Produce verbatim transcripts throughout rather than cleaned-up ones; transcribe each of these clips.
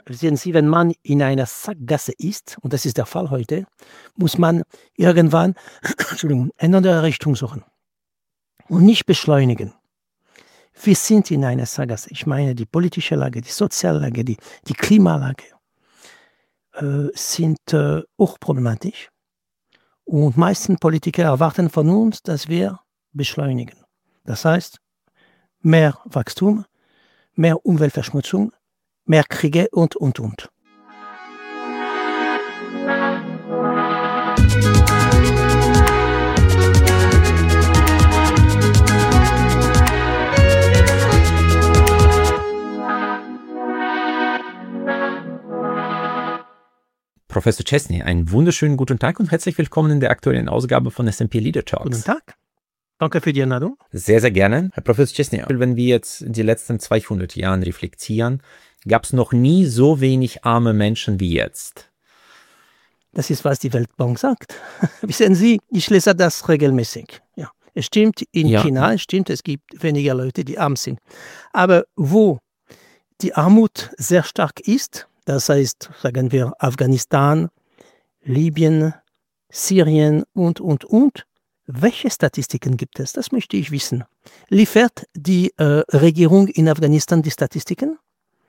sehen Sie, wenn man in einer Sackgasse ist, und das ist der Fall heute, muss man irgendwann Entschuldigung, eine andere Richtung suchen und nicht beschleunigen. Wir sind in einer Sackgasse. Ich meine, die politische Lage, die soziale Lage, die, die Klimalage äh, sind äh, hochproblematisch. Und meisten Politiker erwarten von uns, dass wir beschleunigen. Das heißt, mehr Wachstum, mehr Umweltverschmutzung, mehr Kriege und, und, und. Professor Chesney, einen wunderschönen guten Tag und herzlich willkommen in der aktuellen Ausgabe von S and P Leader Talks. Guten Tag. Danke für die Einladung. Sehr, sehr gerne. Herr Professor Chesney, wenn wir jetzt die letzten zweihundert Jahre reflektieren, gab es noch nie so wenig arme Menschen wie jetzt. Das ist, was die Weltbank sagt. Wissen Sie, ich lese das regelmäßig. Ja, es stimmt, in Ja. China, es stimmt, es gibt weniger Leute, die arm sind. Aber wo die Armut sehr stark ist, das heißt, sagen wir, Afghanistan, Libyen, Syrien und, und, und, welche Statistiken gibt es? Das möchte ich wissen. Liefert die äh, Regierung in Afghanistan die Statistiken?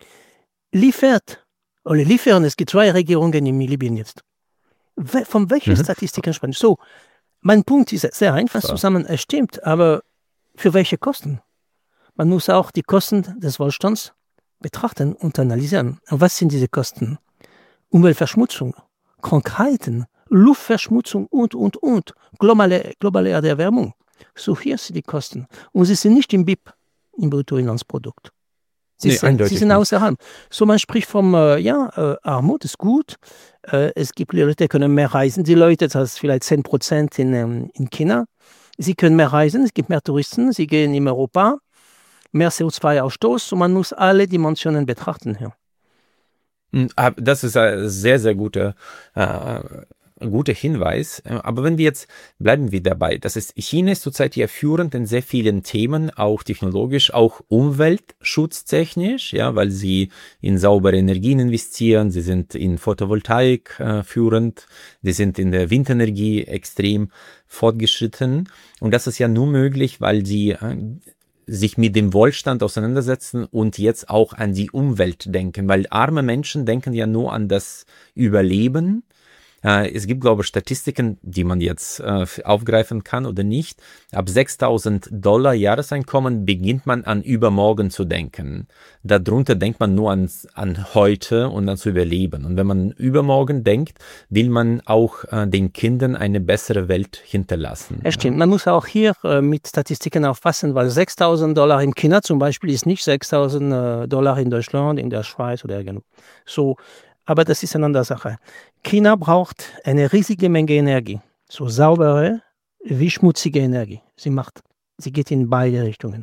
Liefert, oder liefern, es gibt zwei Regierungen in Libyen jetzt. We- Von welchen Mhm. Statistiken sprechen? So, mein Punkt ist sehr einfach So. zusammen, es stimmt, aber für welche Kosten? Man muss auch die Kosten des Wohlstands betrachten und analysieren. Und was sind diese Kosten? Umweltverschmutzung, Krankheiten, Luftverschmutzung und, und, und. Globale, globale Erderwärmung. So hier sind die Kosten. Und sie sind nicht im B I P, im Bruttoinlandsprodukt. Sie, Nee, sind, sie eindeutig sind nicht. außerhalb. So, man spricht vom, äh, ja, äh, Armut ist gut. Äh, es gibt Leute, die können mehr reisen. Die Leute, das ist vielleicht zehn Prozent in, ähm, in China. Sie können mehr reisen, es gibt mehr Touristen, sie gehen in Europa. Mehr C O zwei Ausstoß und man muss alle Dimensionen betrachten hier. Mm, ah, Das ist ein sehr, sehr guter, äh, guter Hinweis. Äh, Aber wenn wir jetzt, bleiben wir dabei, das ist, China ist zurzeit ja führend in sehr vielen Themen, auch technologisch, auch umweltschutztechnisch, ja, weil sie in saubere Energien investieren, sie sind in Photovoltaik äh, führend, sie sind in der Windenergie extrem fortgeschritten. Und das ist ja nur möglich, weil sie äh, sich mit dem Wohlstand auseinandersetzen und jetzt auch an die Umwelt denken, weil arme Menschen denken ja nur an das Überleben. Äh, es gibt, glaube ich, Statistiken, die man jetzt äh, aufgreifen kann oder nicht. Ab sechstausend Dollar Jahreseinkommen beginnt man an übermorgen zu denken. Darunter denkt man nur an, an heute und an zu überleben. Und wenn man übermorgen denkt, will man auch äh, den Kindern eine bessere Welt hinterlassen. Es stimmt, man muss auch hier äh, mit Statistiken aufpassen, weil sechstausend Dollar in China zum Beispiel ist nicht sechstausend äh, Dollar in Deutschland, in der Schweiz oder irgendwo. So, aber das ist eine andere Sache. China braucht eine riesige Menge Energie, so saubere wie schmutzige Energie. Sie macht, sie geht in beide Richtungen.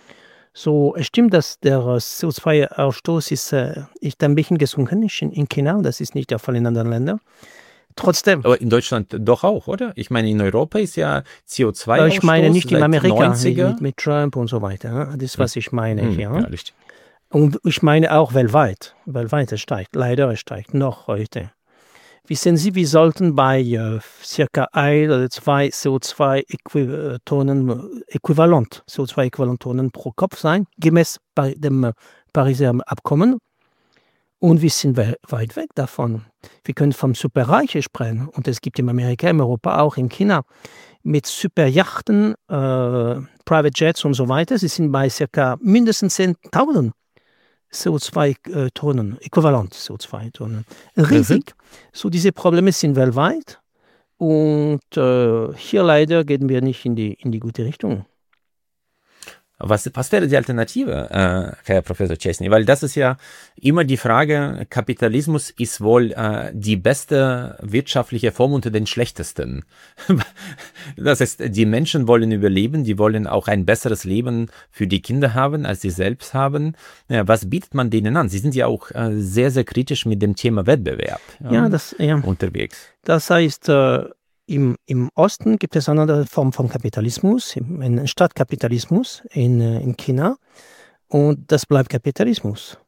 So, es stimmt, dass der äh, C O zwei Ausstoß ist, äh, ist ein bisschen gesunken ist in, in China, das ist nicht der Fall in anderen Ländern. Trotzdem, Aber in Deutschland doch auch, oder? Ich meine, in Europa ist ja C O zwei äh, ich meine nicht in seit Amerika, mit, neunziger. mit, mit Trump und so weiter. ne? Das ist, was ich meine Hm, hier. ja, ne? richtig. Und ich meine auch weltweit. Weltweit es steigt. Leider es steigt noch heute. Wissen Sie, wir sollten bei äh, circa ein oder zwei C O zwei Tonnen äh, äquivalent, C O zwei Äquivalent-Tonnen pro Kopf sein, gemäß bei dem äh, Pariser Abkommen. Und wir sind we- weit weg davon. Wir können vom Superreiche sprechen. Und es gibt in Amerika, in Europa, auch in China, mit Superjachten, äh, Private Jets und so weiter. Sie sind bei circa mindestens zehntausend C O zwei Tonnen, äquivalent C O zwei Tonnen. Riesig. So, diese Probleme sind weltweit. Und äh, hier leider gehen wir nicht in die, in die gute Richtung. Was, was wäre die Alternative, äh, Herr Professor Chesney? Weil das ist ja immer die Frage, Kapitalismus ist wohl äh, die beste wirtschaftliche Form unter den schlechtesten. Das heißt, die Menschen wollen überleben, die wollen auch ein besseres Leben für die Kinder haben, als sie selbst haben. Ja, was bietet man denen an? Sie sind ja auch äh, sehr, sehr kritisch mit dem Thema Wettbewerb ja, Ja, das, ja. unterwegs. Das heißt, äh, im, im Osten gibt es eine andere Form von Kapitalismus, im- einen Staatkapitalismus in, äh, in China. Und das bleibt Kapitalismus.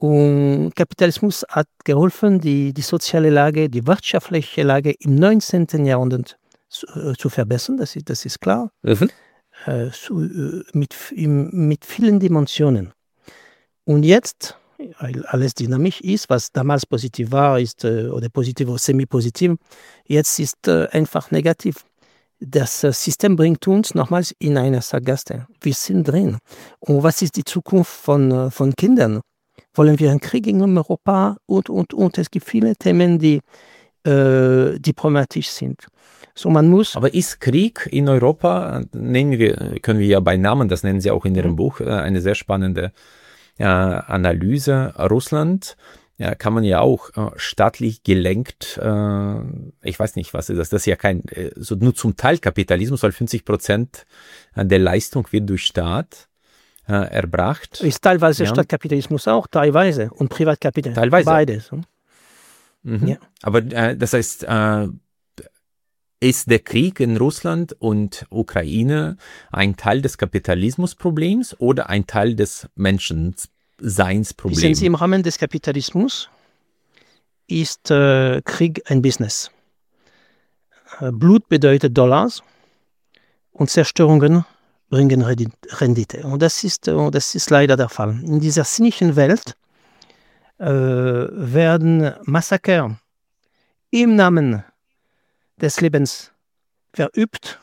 Und Kapitalismus hat geholfen, die, die soziale Lage, die wirtschaftliche Lage im neunzehnten. Jahrhundert zu, äh, zu verbessern, das ist, das ist klar, Mhm. äh, zu, äh, mit, im, mit vielen Dimensionen. Und jetzt, weil alles dynamisch ist, was damals positiv war, ist äh, oder positiv oder semi-positiv, jetzt ist äh, einfach negativ. Das äh, System bringt uns nochmals in eine Sackgasse. Wir sind drin. Und was ist die Zukunft von, äh, von Kindern? Wollen wir einen Krieg in Europa? Und, und, und. Es gibt viele Themen, die äh, diplomatisch sind. So, man muss. Aber ist Krieg in Europa, nennen wir, können wir ja bei Namen, das nennen Sie auch in Ihrem Mhm. Buch, äh, eine sehr spannende äh, Analyse. Russland ja, kann man ja auch äh, staatlich gelenkt, äh, ich weiß nicht, was ist das, das ist ja kein, äh, so nur zum Teil Kapitalismus, weil fünfzig Prozent der Leistung wird durch Staat äh, erbracht. Ist teilweise Ja. Staatkapitalismus auch, teilweise. Und Privatkapitalismus. Teilweise. Beides. Mhm. Ja. Aber äh, das heißt, äh, ist der Krieg in Russland und Ukraine ein Teil des Kapitalismusproblems oder ein Teil des Wissen Menschenseinsproblems? Sie, im Rahmen des Kapitalismus ist äh, Krieg ein Business. Äh, Blut bedeutet Dollars und Zerstörungen bringen Rendi- Rendite. Und das ist, äh, das ist leider der Fall. In dieser zynischen Welt äh, werden Massaker im Namen des Lebens verübt,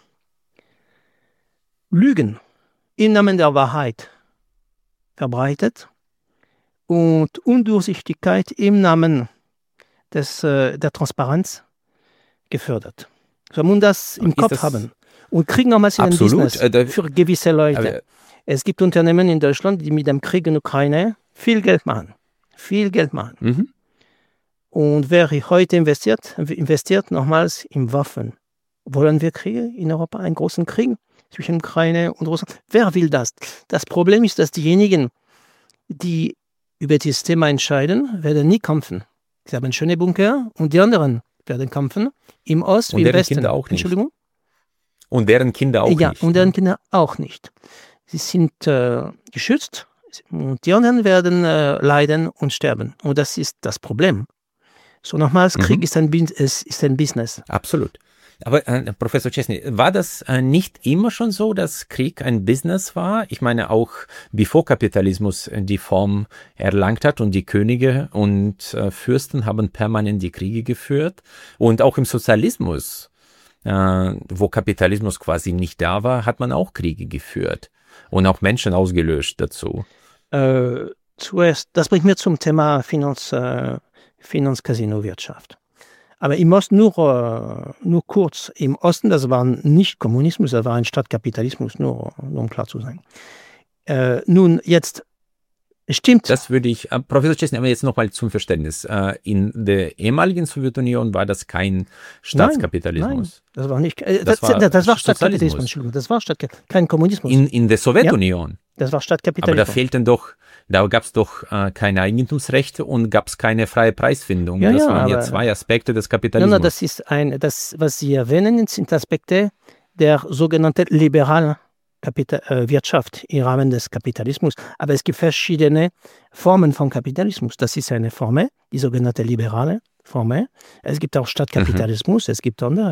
Lügen im Namen der Wahrheit verbreitet und Undurchsichtigkeit im Namen des, äh, der Transparenz gefördert. So, man muss das im Ist Kopf das- haben. Und Krieg nochmals in ein Absolut, Business äh, da- für gewisse Leute. Aber, Es gibt Unternehmen in Deutschland, die mit dem Krieg in Ukraine viel Geld machen. Viel Geld machen. mhm. Und wer heute investiert, investiert nochmals in Waffen. Wollen wir Kriege in Europa, einen großen Krieg zwischen Ukraine und Russland? Wer will das? Das Problem ist, dass diejenigen, die über dieses Thema entscheiden, werden nie kämpfen. Sie haben schöne Bunker und die anderen werden kämpfen. Im Ost Und wie im deren Westen. Kinder auch nicht. Entschuldigung? Und deren Kinder auch ja, nicht. und deren Kinder auch nicht. Sie sind äh, geschützt und die anderen werden äh, leiden und sterben. Und das ist das Problem. So nochmals, Mhm. Krieg ist ein, Bin- es ist ein Business. Absolut. Aber äh, Professor Chesney, war das äh, nicht immer schon so, dass Krieg ein Business war? Ich meine auch, bevor Kapitalismus die Form erlangt hat und die Könige und äh, Fürsten haben permanent die Kriege geführt. Und auch im Sozialismus, äh, wo Kapitalismus quasi nicht da war, hat man auch Kriege geführt und auch Menschen ausgelöscht dazu. Äh, zuerst, das bringt mir zum Thema Finanz, äh, Finanz-Casino-Wirtschaft. Aber im Osten nur, äh, nur kurz. Im Osten, das war nicht Kommunismus, das war ein Staatkapitalismus, nur, nur um klar zu sein. Äh, nun, jetzt stimmt. Das würde ich, äh, Professor Chesney, aber jetzt nochmal zum Verständnis. Äh, in der ehemaligen Sowjetunion war das kein Staatskapitalismus. Nein, das war nicht. Äh, Das das, war das, das war Sozialismus. Staatkapitalismus, Entschuldigung, das war Staat, kein Kommunismus. In, in der Sowjetunion. Das war Aber da Staatkapitalismus. fehlten doch, da gab es doch äh, keine Eigentumsrechte und gab es keine freie Preisfindung. Ja, das ja, waren ja aber- zwei Aspekte des Nein, Kapitalismus. nein, das ist ein, das, was Sie erwähnen, sind Aspekte der sogenannten liberalen Kapita- äh, Wirtschaft im Rahmen des Kapitalismus. Aber es gibt verschiedene Formen von Kapitalismus. Das ist eine Form, die sogenannte liberale Form. Es gibt auch Staatkapitalismus, es gibt andere.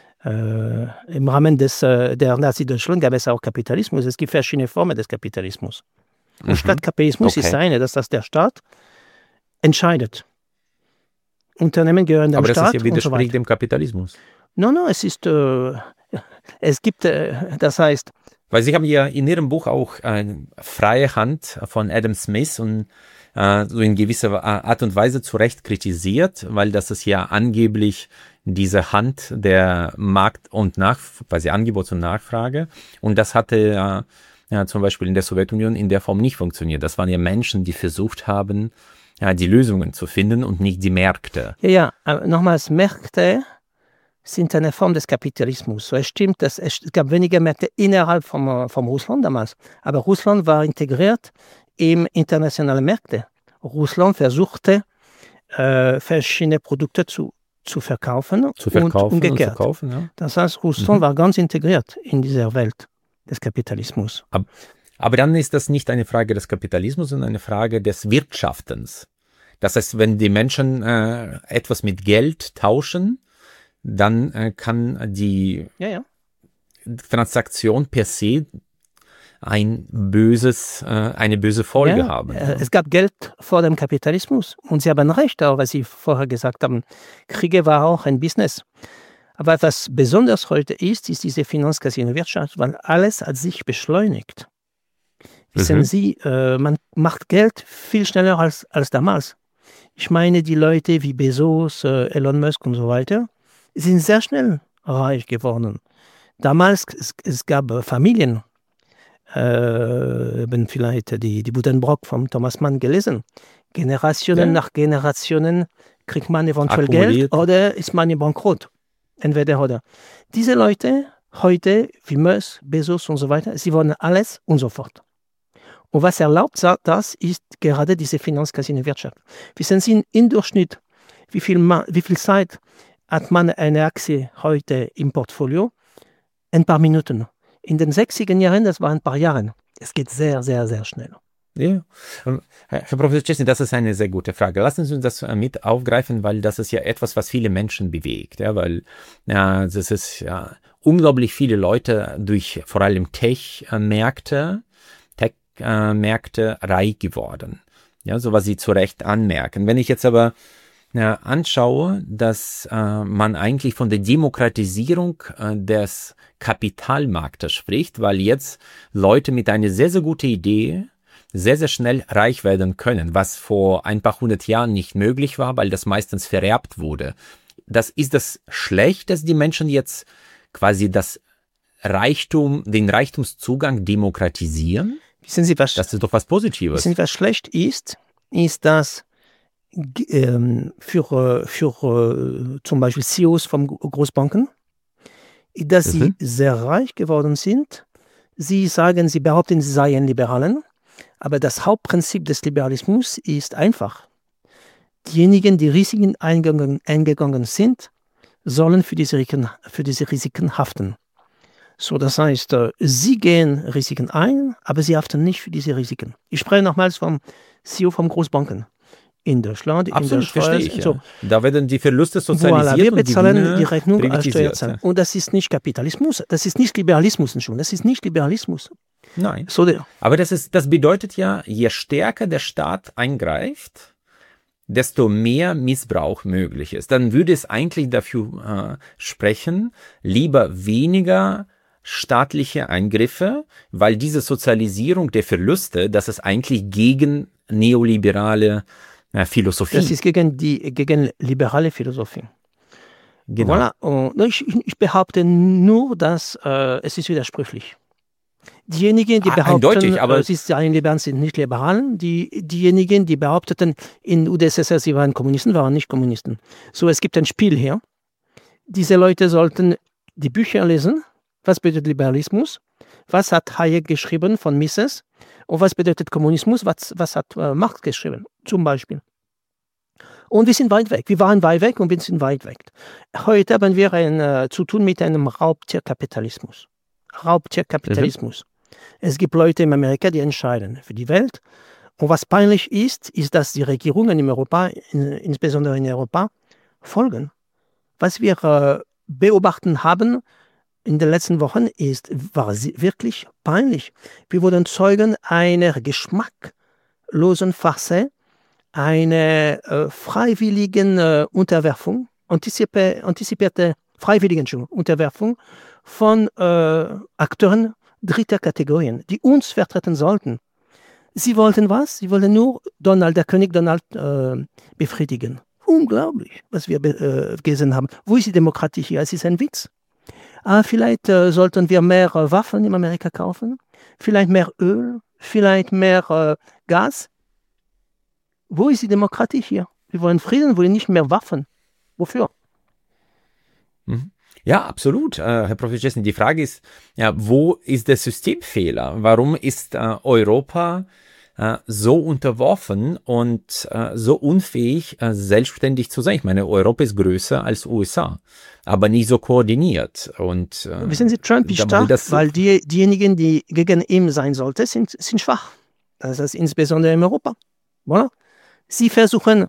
Äh, Im Rahmen des, äh, der Nazi-Deutschland gab es auch Kapitalismus. Es gibt verschiedene Formen des Kapitalismus. Und Mhm. Staatkapitalismus Okay. ist eine, dass das der Staat entscheidet. Unternehmen gehören dem Aber das Staat ist ja und so widerspricht weiter. dem Kapitalismus. Nein, nein, es ist, äh, es gibt, äh, das heißt, Weil Sie haben ja in Ihrem Buch auch eine freie Hand von Adam Smith und äh, so in gewisser Art und Weise zu Recht kritisiert, weil das ist ja angeblich diese Hand der Markt- und Nach, quasi Angebots- und Nachfrage. Und das hatte ja, ja zum Beispiel in der Sowjetunion in der Form nicht funktioniert. Das waren ja Menschen, die versucht haben, ja, die Lösungen zu finden und nicht die Märkte. ja, ja, aber nochmals, Märkte sind eine Form des Kapitalismus. So, es stimmt, dass es gab weniger Märkte innerhalb vom, äh, vom Russland damals, aber Russland war integriert in internationale Märkte. Russland versuchte, äh, verschiedene Produkte zu, zu verkaufen, Zu verkaufen und und, umgekehrt. zu kaufen. Ja. Das heißt, Russland Mhm. war ganz integriert in dieser Welt des Kapitalismus. Aber dann ist das nicht eine Frage des Kapitalismus, sondern eine Frage des Wirtschaftens. Das heißt, wenn die Menschen äh, etwas mit Geld tauschen, dann äh, kann die Ja, ja. Transaktion per se ein böses, äh, eine böse Folge ja, haben. äh, Es gab Geld vor dem Kapitalismus und Sie haben recht, auch was Sie vorher gesagt haben. Kriege war auch ein Business. Aber was besonders heute ist, ist diese Finanzcasino-Wirtschaft, weil alles hat sich beschleunigt. Wissen Mhm. Sie, äh, man macht Geld viel schneller als, als damals. Ich meine, die Leute wie Bezos, äh, Elon Musk und so weiter, sind sehr schnell reich geworden. Damals, es, es gab äh, Familien, äh, haben vielleicht die, die Buddenbrock von Thomas Mann gelesen. Generationen Ja. nach Generationen kriegt man eventuell Akkumuliert. Geld oder ist man bankrott. Entweder oder. Diese Leute heute, wie Musk, Bezos und so weiter, sie wollen alles und sofort. Und was erlaubt das, ist gerade diese Finanzcasino-Wirtschaft. Wissen Sie im Durchschnitt, wie viel, Ma- wie viel Zeit hat man eine Aktie heute im Portfolio? Ein paar Minuten. In den sechziger Jahren, das waren ein paar Jahre. Es geht sehr, sehr, sehr schnell. Ja. Herr Professor Czesny, das ist eine sehr gute Frage. Lassen Sie uns das mit aufgreifen, weil das ist ja etwas, was viele Menschen bewegt. Ja, weil ja, das ist ja unglaublich viele Leute durch vor allem Tech-Märkte, Tech-Märkte reich geworden. Ja, so was Sie zu Recht anmerken. Wenn ich jetzt aber ja, anschaue, dass äh, man eigentlich von der Demokratisierung äh, des Kapitalmarktes spricht, weil jetzt Leute mit einer sehr, sehr guten Idee sehr, sehr schnell reich werden können, was vor ein paar hundert Jahren nicht möglich war, weil das meistens vererbt wurde. Das ist das schlecht, dass die Menschen jetzt quasi das Reichtum, den Reichtumszugang demokratisieren? Wissen Sie, was, Das ist doch was Positives. wissen Sie, was schlecht ist? Ist, dass ähm, für, für äh, zum Beispiel C E Os von Großbanken, dass Mhm. sie sehr reich geworden sind. Sie sagen, sie behaupten, sie seien Liberalen. Aber das Hauptprinzip des Liberalismus ist einfach. Diejenigen, die Risiken eingegangen, eingegangen sind, sollen für diese, Risiken, für diese Risiken haften. So, das heißt, äh, sie gehen Risiken ein, aber sie haften nicht für diese Risiken. Ich spreche nochmals vom C E O von Großbanken. In Deutschland, in Absolut, der Schweiz. verstehe ich. Ja. So. Da werden die Verluste Voilà, sozialisiert wir und die bezahlen Gewinne die Rechnung als privatisiert. Steuerzahler. Ja. Und das ist nicht Kapitalismus, das ist nicht Liberalismus schon, das ist nicht Liberalismus. Nein. So der. Aber das ist, das bedeutet ja, je stärker der Staat eingreift, desto mehr Missbrauch möglich ist. Dann würde es eigentlich dafür äh, sprechen, lieber weniger staatliche Eingriffe, weil diese Sozialisierung der Verluste, das ist eigentlich gegen neoliberale äh, Philosophie. Das ist gegen die gegen liberale Philosophie. Genau. Voilà. Und ich, ich behaupte nur, dass äh, es ist widersprüchlich. Diejenigen, die Ah, behaupten, eindeutig, aber- äh, sie seien Liberalen, sind nicht Liberalen. Die, diejenigen, die behaupteten, in U d S S R, sie waren Kommunisten, waren nicht Kommunisten. So, es gibt ein Spiel hier. Diese Leute sollten die Bücher lesen. Was bedeutet Liberalismus? Was hat Hayek geschrieben von Mises? Und was bedeutet Kommunismus? Was, was hat äh, Marx geschrieben? Zum Beispiel. Und wir sind weit weg. Wir waren weit weg und wir sind weit weg. Heute haben wir ein, äh, zu tun mit einem Raubtierkapitalismus. Raubtierkapitalismus. Es gibt Leute in Amerika, die entscheiden für die Welt. Und was peinlich ist, ist, dass die Regierungen in Europa, in, insbesondere in Europa, folgen. Was wir äh, beobachten haben in den letzten Wochen, ist, war wirklich peinlich. Wir wurden Zeugen einer geschmacklosen Farce, einer äh, freiwilligen äh, Unterwerfung, antizipe, antizipierte freiwilligen Unterwerfung von äh, Akteuren dritter Kategorien, die uns vertreten sollten. Sie wollten was? Sie wollten nur Donald, der König Donald, äh, befriedigen. Unglaublich, was wir äh, gesehen haben. Wo ist die Demokratie hier? Es ist ein Witz. Ah, vielleicht äh, sollten wir mehr äh, Waffen in Amerika kaufen, vielleicht mehr Öl, vielleicht mehr äh, Gas. Wo ist die Demokratie hier? Wir wollen Frieden, wir wollen nicht mehr Waffen. Wofür? Mhm. Ja, absolut, äh, Herr Professor Czesny. Die Frage ist, ja, wo ist der Systemfehler? Warum ist äh, Europa äh, so unterworfen und äh, so unfähig, äh, selbstständig zu sein. Ich meine, Europa ist größer als U S A, aber nicht so koordiniert. Und äh, Wissen Sie, Trump ist da- stark, das, weil die, diejenigen, die gegen ihn sein sollten, sind, sind schwach. Das ist insbesondere in Europa. Voilà. Sie versuchen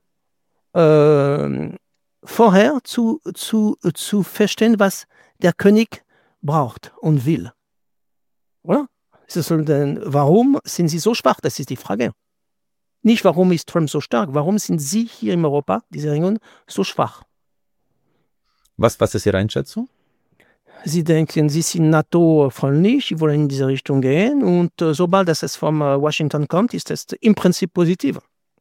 äh, vorher zu, zu, zu verstehen, was der König braucht und will. Oder? Denn, warum sind sie so schwach? Das ist die Frage. Nicht, warum ist Trump so stark? Warum sind Sie hier in Europa, diese Region, so schwach? was, was ist Ihre Einschätzung? Sie denken, Sie sind NATO-freundlich, Sie wollen in diese Richtung gehen und äh, sobald das es von äh, Washington kommt, ist es im Prinzip positiv.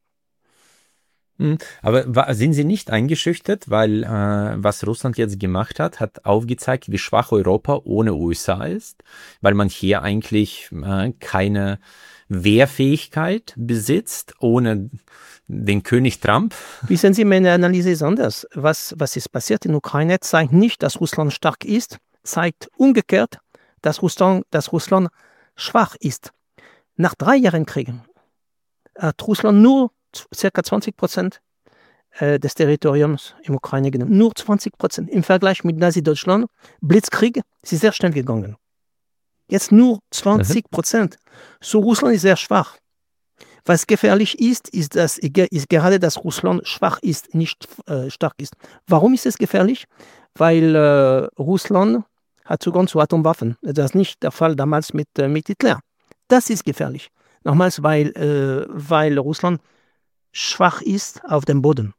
Hm, Aber wa- sind Sie nicht eingeschüchtert, weil äh, was Russland jetzt gemacht hat, hat aufgezeigt, wie schwach Europa ohne U S A ist, weil man hier eigentlich äh, keine Wehrfähigkeit besitzt, ohne den König Trump. Wissen Sie, meine Analyse ist anders. Was, was ist passiert in der Ukraine, zeigt nicht, dass Russland stark ist, zeigt umgekehrt, dass Russland, dass Russland schwach ist. Nach drei Jahren Krieg hat Russland nur ca. zwanzig Prozent des Territoriums im Ukraine genommen. Nur zwanzig Prozent. Im Vergleich mit Nazi-Deutschland, Blitzkrieg, ist sehr schnell gegangen. Jetzt nur zwanzig Prozent. So, Russland ist sehr schwach. Was gefährlich ist, ist, dass, ist gerade, dass Russland schwach ist, nicht äh, stark ist. Warum ist es gefährlich? Weil äh, Russland hat Zugang zu Atomwaffen. Das ist nicht der Fall damals mit, äh, mit Hitler. Das ist gefährlich. Nochmals, weil, äh, weil Russland schwach ist auf dem Boden.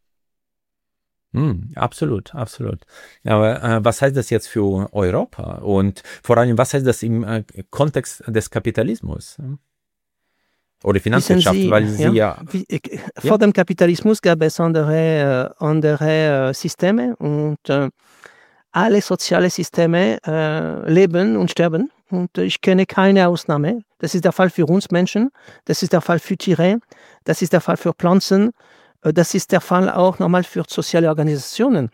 Hm, absolut, absolut. Aber äh, was heißt das jetzt für Europa? Und vor allem, was heißt das im äh, Kontext des Kapitalismus? Oder Finanzwirtschaft, Sie, weil Sie ja, ja... Wie, äh, vor ja. dem Kapitalismus gab es andere, äh, andere äh, Systeme und äh, alle sozialen Systeme äh, leben und sterben. Und ich kenne keine Ausnahme. Das ist der Fall für uns Menschen, das ist der Fall für Tiere, das ist der Fall für Pflanzen, äh, das ist der Fall auch nochmal für soziale Organisationen.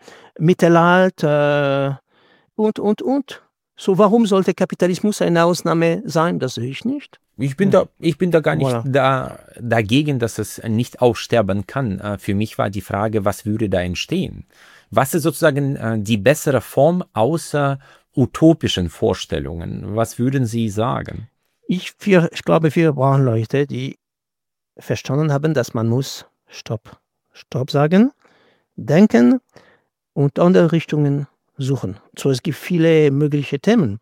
Mittelalter äh, und, und, und. So, warum sollte Kapitalismus eine Ausnahme sein? Das sehe ich nicht. Ich bin da, ich bin da gar nicht Voilà. da, dagegen, dass es nicht aussterben kann. Für mich war die Frage, was würde da entstehen? Was ist sozusagen die bessere Form außer utopischen Vorstellungen? Was würden Sie sagen? Ich, wir, ich glaube, wir brauchen Leute, die verstanden haben, dass man muss Stopp, Stopp sagen, denken und andere Richtungen suchen. So, es gibt viele mögliche Themen.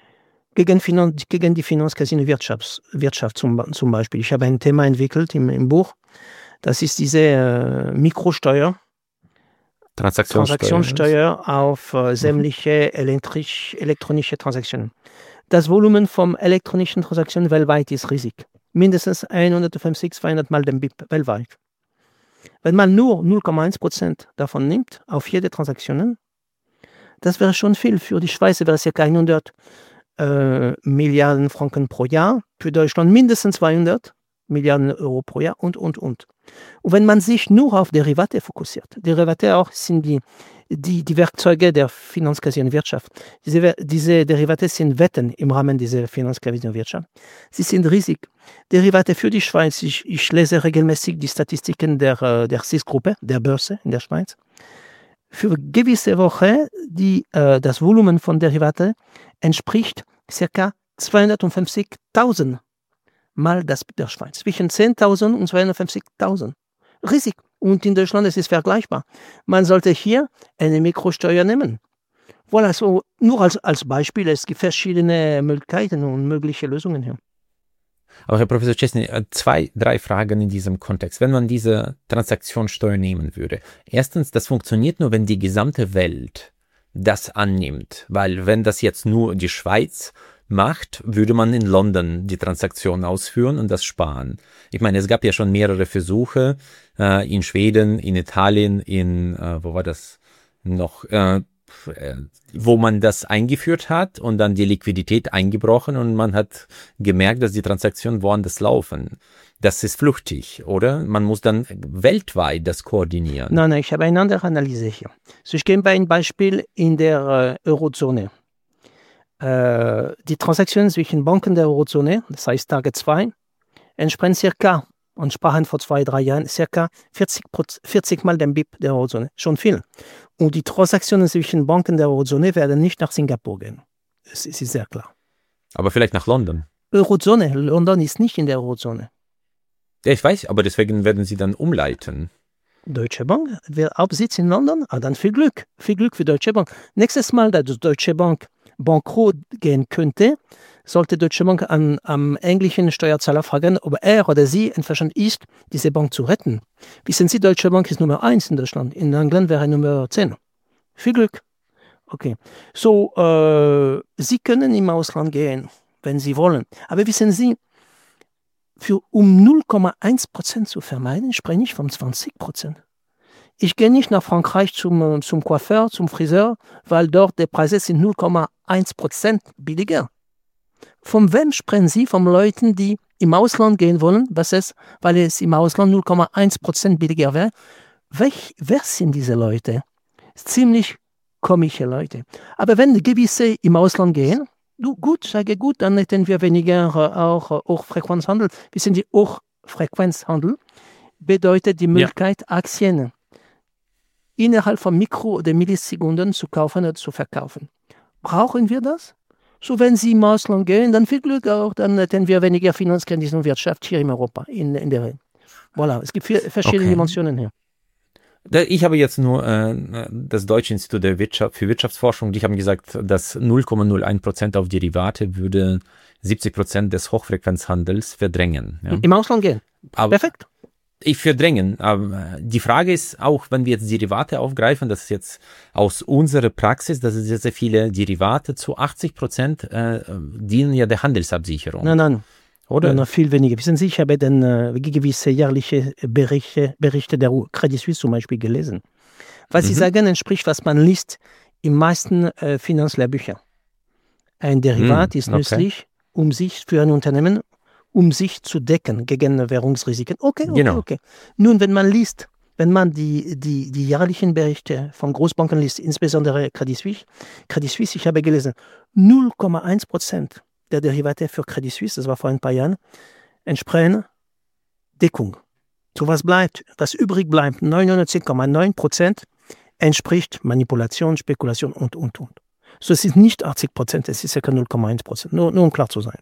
Gegen, Finan- gegen die Finanzcasino-Wirtschaft Wirtschaft zum, zum Beispiel. Ich habe ein Thema entwickelt im, im Buch. Das ist diese äh, Mikrosteuer, Transaktionssteuer, Transaktionssteuer auf äh, sämtliche elektrisch, elektronische Transaktionen. Das Volumen von elektronischen Transaktionen weltweit ist riesig. Mindestens hundertfünfzig, zweihundert Mal den B I P weltweit. Wenn man nur null Komma eins Prozent davon nimmt, auf jede Transaktion, das wäre schon viel. Für die Schweiz wäre es ca. hundert äh, Milliarden Franken pro Jahr, für Deutschland mindestens zweihundert Milliarden Euro pro Jahr und, und, und. Und wenn man sich nur auf Derivate fokussiert, Derivate auch sind die, die, die Werkzeuge der Finanzkasino-Wirtschaft. Diese, diese Derivate sind Wetten im Rahmen dieser Finanzkasino-Wirtschaft. Sie sind riesig. Derivate für die Schweiz, ich, ich lese regelmäßig die Statistiken der, der S I S-Gruppe, der Börse in der Schweiz. Für gewisse Woche, die, äh, das Volumen von Derivate entspricht ca. zweihundertfünfzigtausend Mal das der Schweiz. Zwischen zehntausend und zweihundertfünfzigtausend. Riesig. Und in Deutschland ist es vergleichbar. Man sollte hier eine Mikrosteuer nehmen. Voilà, so nur als, als Beispiel. Es gibt verschiedene Möglichkeiten und mögliche Lösungen hier. Aber Herr Professor Czesny, zwei, drei Fragen in diesem Kontext. Wenn man diese Transaktionssteuer nehmen würde. Erstens, das funktioniert nur, wenn die gesamte Welt das annimmt. Weil wenn das jetzt nur die Schweiz macht, würde man in London die Transaktion ausführen und das sparen. Ich meine, es gab ja schon mehrere Versuche äh, in Schweden, in Italien, in, äh, wo war das noch, äh, wo man das eingeführt hat und dann die Liquidität eingebrochen und man hat gemerkt, dass die Transaktionen woanders laufen. Das ist flüchtig, oder? Man muss dann weltweit das koordinieren. Nein, nein, ich habe eine andere Analyse hier. So, ich gebe ein Beispiel in der äh, Eurozone. Äh, die Transaktionen zwischen Banken der Eurozone, das heißt Tage zwei, entsprechen circa, und sprachen vor zwei, drei Jahren, circa vierzig, vierzig Mal dem B I P der Eurozone. Schon viel. Und die Transaktionen zwischen Banken der Eurozone werden nicht nach Singapur gehen. Es ist sehr klar. Aber vielleicht nach London. Eurozone. London ist nicht in der Eurozone. Ja, ich weiß, aber deswegen werden sie dann umleiten. Deutsche Bank, wer Hauptsitz in London, ah, dann viel Glück. Viel Glück für Deutsche Bank. Nächstes Mal, dass Deutsche Bank bankrott gehen könnte, sollte Deutsche Bank an, am englischen Steuerzahler fragen, ob er oder sie einverstanden ist, diese Bank zu retten. Wissen Sie, Deutsche Bank ist Nummer eins in Deutschland. In England wäre Nummer zehn. Viel Glück. Okay. So, äh, Sie können im Ausland gehen, wenn Sie wollen. Aber wissen Sie, für, um null Komma eins Prozent zu vermeiden, spreche ich von zwanzig Prozent. Ich gehe nicht nach Frankreich zum, zum Coiffeur, zum Friseur, weil dort die Preise sind null Komma eins Prozent billiger. Von wem sprechen Sie? Von Leuten, die im Ausland gehen wollen, was es, weil es im Ausland null Komma eins Prozent billiger wäre. Welch, wer sind diese Leute? Ziemlich komische Leute. Aber wenn gewisse im Ausland gehen, du, gut, sage gut, dann hätten wir weniger äh, auch äh, Hochfrequenzhandel. Wissen Sie, Hochfrequenzhandel bedeutet die Möglichkeit, ja. Aktien innerhalb von Mikro- oder Millisekunden zu kaufen oder zu verkaufen. Brauchen wir das? So, wenn Sie im Ausland gehen, dann viel Glück auch, dann hätten wir weniger Finanzkrise und Wirtschaft hier in Europa, in, in der Welt. Voilà, es gibt vier, verschiedene okay. Dimensionen hier. Ich habe jetzt nur äh, das Deutsche Institut der Wirtschaft, für Wirtschaftsforschung, die haben gesagt, dass null Komma null eins Prozent auf Derivate würde siebzig Prozent des Hochfrequenzhandels verdrängen. Ja? Im Ausland gehen. Aber perfekt. Ich verdrängen. Aber die Frage ist auch, wenn wir jetzt Derivate aufgreifen, das ist jetzt aus unserer Praxis, dass es sehr, sehr viele Derivate zu achtzig Prozent äh, dienen ja der Handelsabsicherung. Nein, nein. Oder? Noch viel weniger. Wissen Sie, ich habe dann äh, gewisse jährliche Berichte, Berichte der Credit Suisse zum Beispiel gelesen. Was mhm. Sie sagen, entspricht, was man liest in meisten äh, Finanzlehrbüchern. Ein Derivat mhm. ist nützlich, okay. um sich für ein Unternehmen, um sich zu decken gegen Währungsrisiken. Okay, okay, genau. okay. Nun, wenn man liest, wenn man die, die, die jährlichen Berichte von Großbanken liest, insbesondere Credit Suisse, Credit Suisse, ich habe gelesen, null Komma eins Prozent der Derivate für Credit Suisse, das war vor ein paar Jahren, entsprechen Deckung. So was bleibt, was übrig bleibt, neunundneunzig Komma neun Prozent entspricht Manipulation, Spekulation und, und, und. So, es ist nicht achtzig Prozent, es ist ca. null Komma eins Prozent, nur, nur um klar zu sein.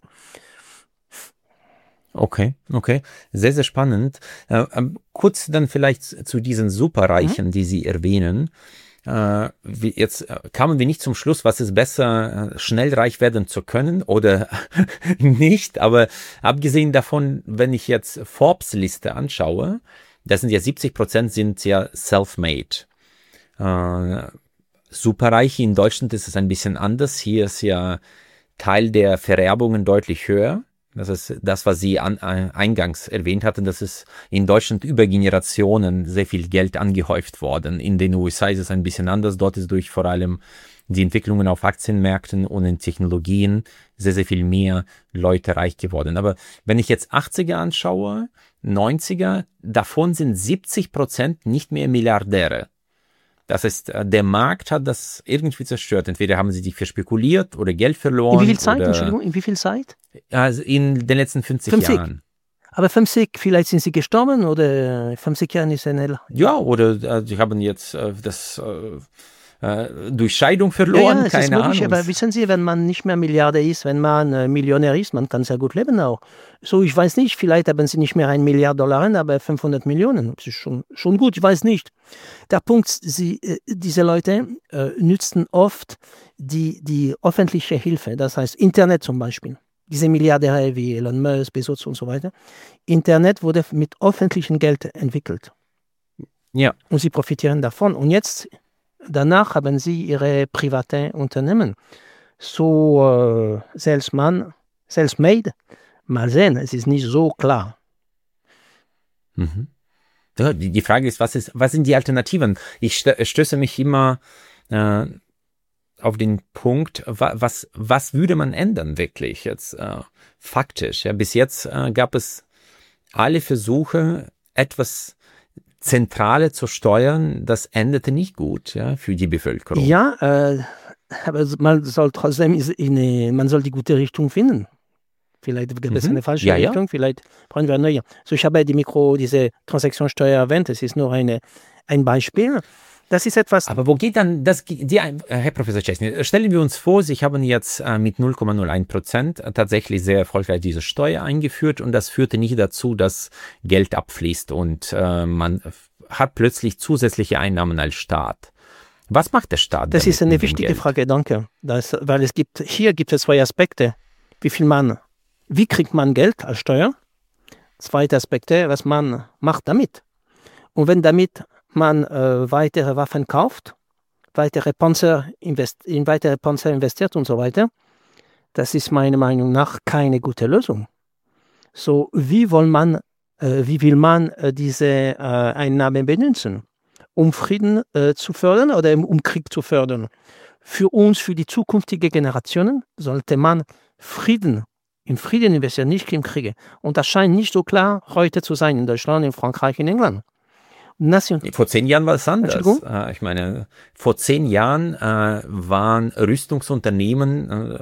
Okay, okay. Sehr, sehr spannend. Äh, kurz dann vielleicht zu diesen Superreichen, mhm. die Sie erwähnen. Äh, wie, jetzt äh, kamen wir nicht zum Schluss, was ist besser, äh, schnell reich werden zu können oder nicht. Aber abgesehen davon, wenn ich jetzt Forbes-Liste anschaue, das sind ja siebzig Prozent sind ja self-made. Äh, Superreiche in Deutschland ist es ein bisschen anders. Hier ist ja Teil der Vererbungen deutlich höher. Das ist das, was Sie an, äh, eingangs erwähnt hatten, dass es in Deutschland über Generationen sehr viel Geld angehäuft worden. In den U S A ist es ein bisschen anders. Dort ist durch vor allem die Entwicklungen auf Aktienmärkten und in Technologien sehr, sehr viel mehr Leute reich geworden. Aber wenn ich jetzt achtziger anschaue, neunziger, davon sind siebzig Prozent nicht mehr Milliardäre. Das heißt, der Markt hat das irgendwie zerstört. Entweder haben sie sich verspekuliert oder Geld verloren. In wie viel Zeit, oder, Entschuldigung, in wie viel Zeit? Also in den letzten fünfzig, fünfzig Jahren. Aber fünfzig, vielleicht sind sie gestorben oder fünfzig Jahre ist ein Ja, oder äh, sie haben jetzt äh, das äh, äh, durch Scheidung verloren, ja, ja, keine möglich, Ahnung. Aber wissen Sie, wenn man nicht mehr Milliardär ist, wenn man äh, Millionär ist, man kann sehr gut leben auch. So, ich weiß nicht, vielleicht haben sie nicht mehr ein Milliard Dollar, aber fünfhundert Millionen. Das ist schon, schon gut, ich weiß nicht. Der Punkt, sie, äh, diese Leute äh, nützen oft die, die öffentliche Hilfe, das heißt Internet zum Beispiel. Diese Milliardäre wie Elon Musk, Bezos und so weiter. Internet wurde mit öffentlichem Geld entwickelt. Ja. Und sie profitieren davon. Und jetzt, danach haben sie ihre privaten Unternehmen. So, äh, Salesman, self-made, mal sehen, es ist nicht so klar. Mhm. Die, die Frage ist, was ist, was sind die Alternativen? Ich stöße mich immer äh, auf den Punkt, was, was würde man ändern wirklich jetzt äh, faktisch? Ja, bis jetzt äh, gab es alle Versuche, etwas Zentrale zu steuern, das endete nicht gut, ja, für die Bevölkerung. Ja, äh, aber man soll trotzdem, in, man soll die gute Richtung finden. Vielleicht gibt es Mhm. eine falsche Ja, ja. Richtung, vielleicht brauchen wir eine neue. So, ich habe die Mikro, diese Transaktionssteuer erwähnt, das ist nur eine, ein Beispiel. Das ist etwas, Aber wo geht dann das, die, äh, Herr Professor Czesny, stellen wir uns vor, Sie haben jetzt äh, mit null Komma null eins Prozent tatsächlich sehr erfolgreich diese Steuer eingeführt und das führte nicht dazu, dass Geld abfließt und äh, man hat plötzlich zusätzliche Einnahmen als Staat. Was macht der Staat das damit ist eine mit dem wichtige Geld? Frage, danke. Das, weil es gibt, hier gibt es zwei Aspekte. Wie viel man, wie kriegt man Geld als Steuer? Zweite Aspekte, was man macht damit. Und wenn damit man äh, weitere Waffen kauft, weitere Panzer invest in weitere Panzer investiert und so weiter, das ist meiner Meinung nach keine gute Lösung. So, wie, will man, äh, wie will man äh, diese äh, Einnahmen benutzen? Um Frieden äh, zu fördern oder um Krieg zu fördern? Für uns, für die zukünftigen Generationen, sollte man Frieden, in Frieden investieren, nicht im Krieg. Und das scheint nicht so klar heute zu sein in Deutschland, in Frankreich, in England. Nation Vor zehn Jahren war es anders. Entschuldigung? Äh, ich meine, vor zehn Jahren äh, waren Rüstungsunternehmen äh,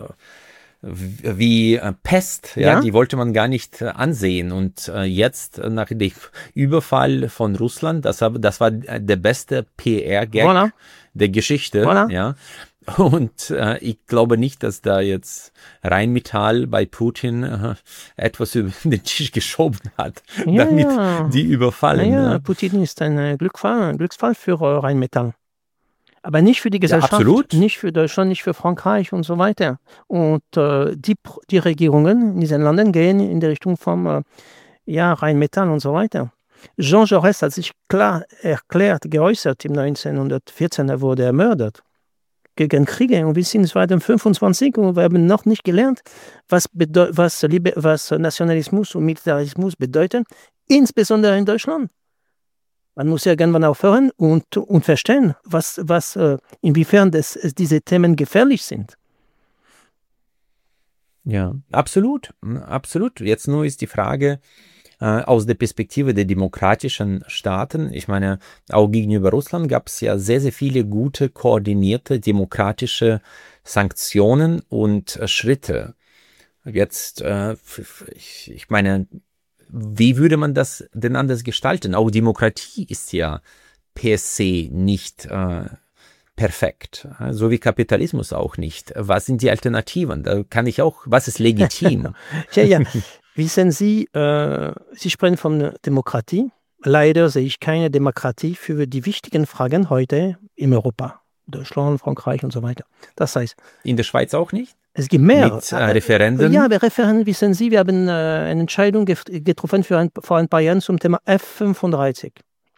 wie äh, Pest, ja, Ja. die wollte man gar nicht äh, ansehen. Und äh, jetzt äh, nach dem Überfall von Russland, das, hab, das war der beste P R-Gag Voilà. der Geschichte, Voilà. ja. Und äh, ich glaube nicht, dass da jetzt Rheinmetall bei Putin äh, etwas über den Tisch geschoben hat, Ja, damit ja. die überfallen. Naja, Ja. Putin ist ein äh, Glücksfall, ein Glücksfall für äh, Rheinmetall. Aber nicht für die Gesellschaft, absolut. nicht für Deutschland, nicht für Frankreich und so weiter. Und äh, die, die Regierungen in diesen Ländern gehen in die Richtung von äh, ja, Rheinmetall und so weiter. Jean Jaurès hat sich klar erklärt, geäußert im neunzehnhundertvierzehn, er wurde ermordet gegen Kriege. Und wir sind zweitausendfünfundzwanzig und wir haben noch nicht gelernt, was, was, was Nationalismus und Militarismus bedeuten, insbesondere in Deutschland. Man muss ja irgendwann aufhören und, und verstehen, was, was, äh, inwiefern das, diese Themen gefährlich sind. Ja, absolut, absolut. Jetzt nur ist die Frage äh, aus der Perspektive der demokratischen Staaten. Ich meine, auch gegenüber Russland gab es ja sehr, sehr viele gute, koordinierte, demokratische Sanktionen und äh, Schritte. Jetzt, äh, ich, ich meine, wie würde man das denn anders gestalten? Auch Demokratie ist ja per se nicht äh, perfekt, so wie Kapitalismus auch nicht. Was sind die Alternativen? Da kann ich auch, was ist legitim? ja, ja. Wissen Sie, äh, Sie sprechen von Demokratie. Leider sehe ich keine Demokratie für die wichtigen Fragen heute in Europa. Deutschland, Frankreich und so weiter. Das heißt, in der Schweiz auch nicht? Es gibt mehr. Mit äh, Referenden? Ja, aber Referenden, wissen Sie, wir haben äh, eine Entscheidung getroffen für ein, vor ein paar Jahren zum Thema F fünfunddreißig.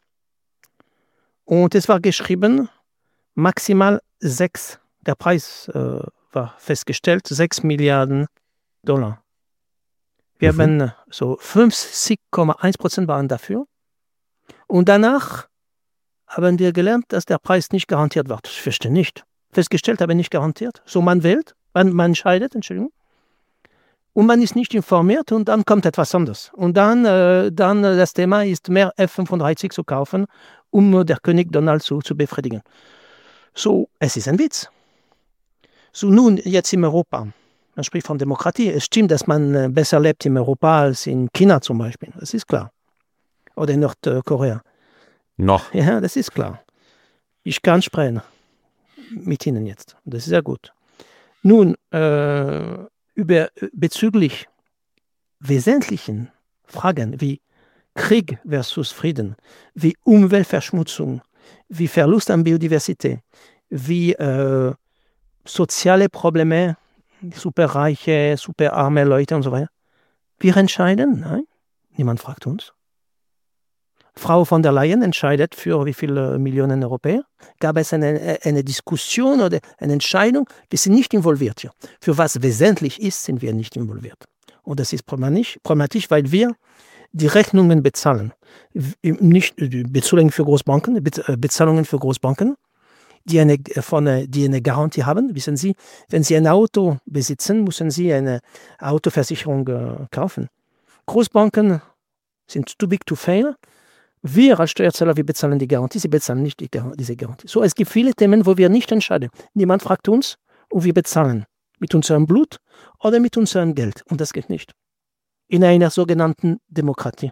Und es war geschrieben, maximal sechs, der Preis äh, war festgestellt, sechs Milliarden Dollar. Wir mhm. haben so fünfzig Komma eins Prozent waren dafür. Und danach haben wir gelernt, dass der Preis nicht garantiert wird. Ich verstehe nicht. Festgestellt, aber nicht garantiert. So, man wählt, man, man entscheidet, Entschuldigung. Und man ist nicht informiert und dann kommt etwas anderes. Und dann, äh, dann äh, das Thema ist, mehr F fünfunddreißig zu kaufen, um äh, der König Donald zu, zu befriedigen. So, es ist ein Witz. So, nun, jetzt in Europa. Man spricht von Demokratie. Es stimmt, dass man äh, besser lebt in Europa als in China zum Beispiel. Das ist klar. Oder in Nordkorea. Noch. Ja, das ist klar. Ich kann sprechen mit Ihnen jetzt. Das ist sehr gut. Nun, äh, über, bezüglich wesentlichen Fragen wie Krieg versus Frieden, wie Umweltverschmutzung, wie Verlust an Biodiversität, wie äh, soziale Probleme, superreiche, superarme Leute und so weiter. Wir entscheiden, nein, niemand fragt uns. Frau von der Leyen entscheidet für wie viele Millionen Europäer. Gab es eine, eine Diskussion oder eine Entscheidung? Wir sind nicht involviert hier. Für was wesentlich ist, sind wir nicht involviert. Und das ist problematisch, problematisch weil wir die Rechnungen bezahlen. Nicht Bezahlungen für Großbanken, Bezahlungen für Großbanken, die eine, von, die eine Garantie haben. Wissen Sie, wenn Sie ein Auto besitzen, müssen Sie eine Autoversicherung äh, kaufen. Großbanken sind too big to fail. Wir als Steuerzahler, wir bezahlen die Garantie, sie bezahlen nicht die, diese Garantie. So, es gibt viele Themen, wo wir nicht entscheiden. Niemand fragt uns und wir bezahlen. Mit unserem Blut oder mit unserem Geld. Und das geht nicht. In einer sogenannten Demokratie.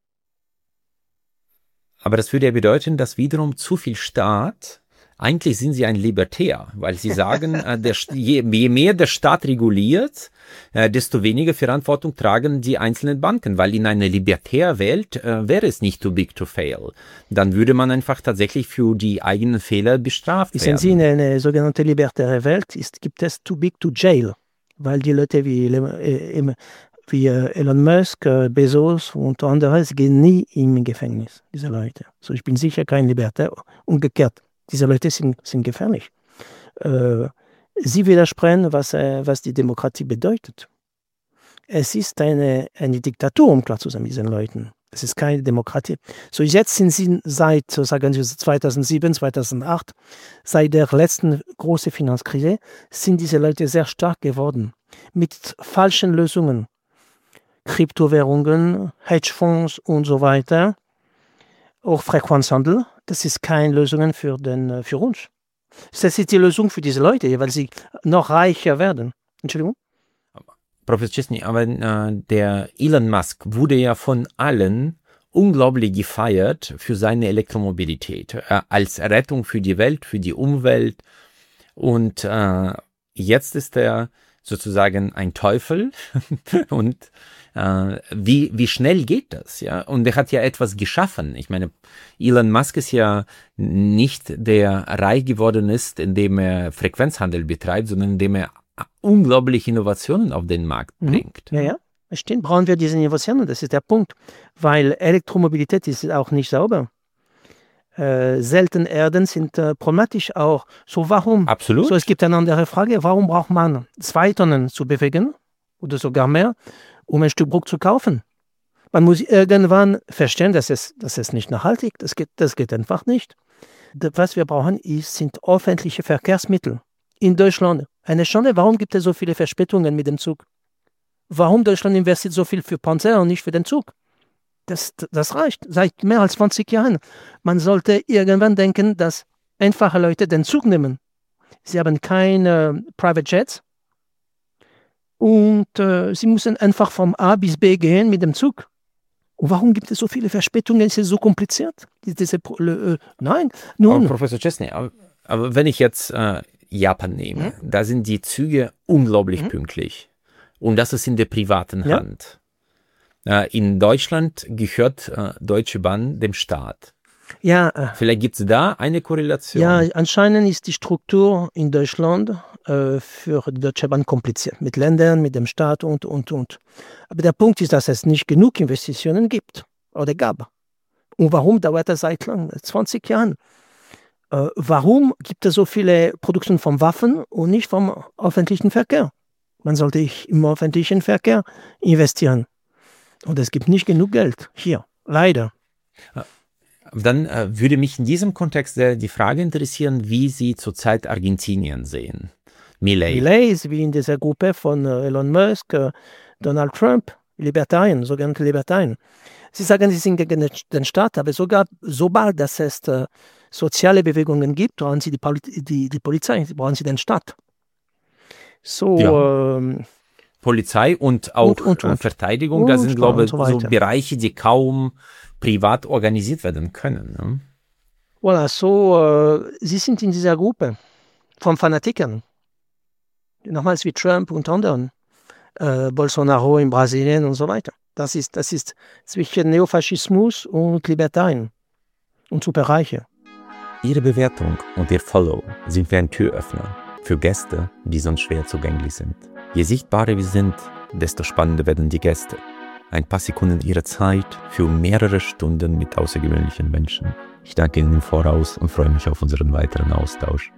Aber das würde ja bedeuten, dass wiederum zu viel Staat, eigentlich sind sie ein Libertär, weil sie sagen, der, je, je mehr der Staat reguliert, desto weniger Verantwortung tragen die einzelnen Banken, weil in einer Libertärwelt äh, wäre es nicht too big to fail. Dann würde man einfach tatsächlich für die eigenen Fehler bestraft werden. Wissen Sie, in einer sogenannten libertären Welt ist, gibt es too big to jail, weil die Leute wie, äh, wie Elon Musk, Bezos und andere gehen nie im Gefängnis, diese Leute. So, ich bin sicher kein Libertär, umgekehrt. Diese Leute sind, sind gefährlich. Äh, sie widersprechen, was, äh, was die Demokratie bedeutet. Es ist eine, eine Diktatur, um klar zu sein, mit diesen Leuten. Es ist keine Demokratie. So, jetzt sind sie seit, sagen Sie, zweitausendsieben, zweitausendacht, seit der letzten großen Finanzkrise, sind diese Leute sehr stark geworden. Mit falschen Lösungen. Kryptowährungen, Hedgefonds und so weiter. Auch Frequenzhandel, das ist keine Lösung für, den, für uns. Das ist die Lösung für diese Leute, weil sie noch reicher werden. Entschuldigung? Professor Chesney, aber äh, der Elon Musk wurde ja von allen unglaublich gefeiert für seine Elektromobilität, äh, als Rettung für die Welt, für die Umwelt. Und äh, jetzt ist er sozusagen ein Teufel und Uh, wie, wie schnell geht das, ja? Und er hat ja etwas geschaffen. Ich meine, Elon Musk ist ja nicht der reich geworden ist, indem er Frequenzhandel betreibt, sondern indem er unglaubliche Innovationen auf den Markt bringt. Ja, ja, stimmt. Brauchen wir diese Innovationen, das ist der Punkt. Weil Elektromobilität ist auch nicht sauber. Äh, selten Erden sind äh, problematisch auch. So, warum? Absolut. So, es gibt eine andere Frage. Warum braucht man zwei Tonnen zu bewegen oder sogar mehr, um ein Stück Bruch zu kaufen? Man muss irgendwann verstehen, dass es, dass es nicht nachhaltig ist. Das geht, das geht einfach nicht. Was wir brauchen, ist, sind öffentliche Verkehrsmittel. In Deutschland. Eine Schande, warum gibt es so viele Verspätungen mit dem Zug? Warum Deutschland investiert so viel für Panzer und nicht für den Zug? Das, das reicht. Seit mehr als zwanzig Jahren. Man sollte irgendwann denken, dass einfache Leute den Zug nehmen. Sie haben keine Private Jets. Und äh, sie müssen einfach vom A bis B gehen mit dem Zug. Und warum gibt es so viele Verspätungen? Ist es so kompliziert? Diese, äh, nein, nun. Aber Professor Chesney, aber, aber wenn ich jetzt äh, Japan nehme, mhm. da sind die Züge unglaublich mhm. pünktlich. Und das ist in der privaten ja. Hand. Äh, in Deutschland gehört äh, Deutsche Bahn dem Staat. Ja. Äh, Vielleicht gibt es da eine Korrelation. Ja, anscheinend ist die Struktur in Deutschland für die Deutsche Bahn kompliziert, mit Ländern, mit dem Staat und, und, und. Aber der Punkt ist, dass es nicht genug Investitionen gibt oder gab. Und warum dauert das seit lang, zwanzig Jahren? Äh, warum gibt es so viele Produktionen von Waffen und nicht vom öffentlichen Verkehr? Man sollte im öffentlichen Verkehr investieren. Und es gibt nicht genug Geld hier, leider. Dann äh, würde mich in diesem Kontext äh, die Frage interessieren, wie Sie zurzeit Argentinien sehen. Milei. Milei ist wie in dieser Gruppe von äh, Elon Musk, äh, Donald Trump, Libertarien, sogenannte Libertarien. Sie sagen, sie sind gegen den Staat, aber sogar sobald dass es äh, soziale Bewegungen gibt, brauchen sie die, Poli die, die Polizei, brauchen sie den Staat. So, ja. ähm, Polizei und auch und, und, und. Verteidigung, und, das sind, glaube ich, so, so Bereiche, die kaum privat organisiert werden können. Ne? Voilà, so, äh, sie sind in dieser Gruppe von Fanatikern. Nochmals wie Trump und anderen, äh, Bolsonaro in Brasilien und so weiter. Das ist, das ist zwischen Neofaschismus und Libertarien und Superreiche. Ihre Bewertung und Ihr Follow sind wie ein Türöffner für Gäste, die sonst schwer zugänglich sind. Je sichtbarer wir sind, desto spannender werden die Gäste. Ein paar Sekunden Ihrer Zeit für mehrere Stunden mit außergewöhnlichen Menschen. Ich danke Ihnen im Voraus und freue mich auf unseren weiteren Austausch.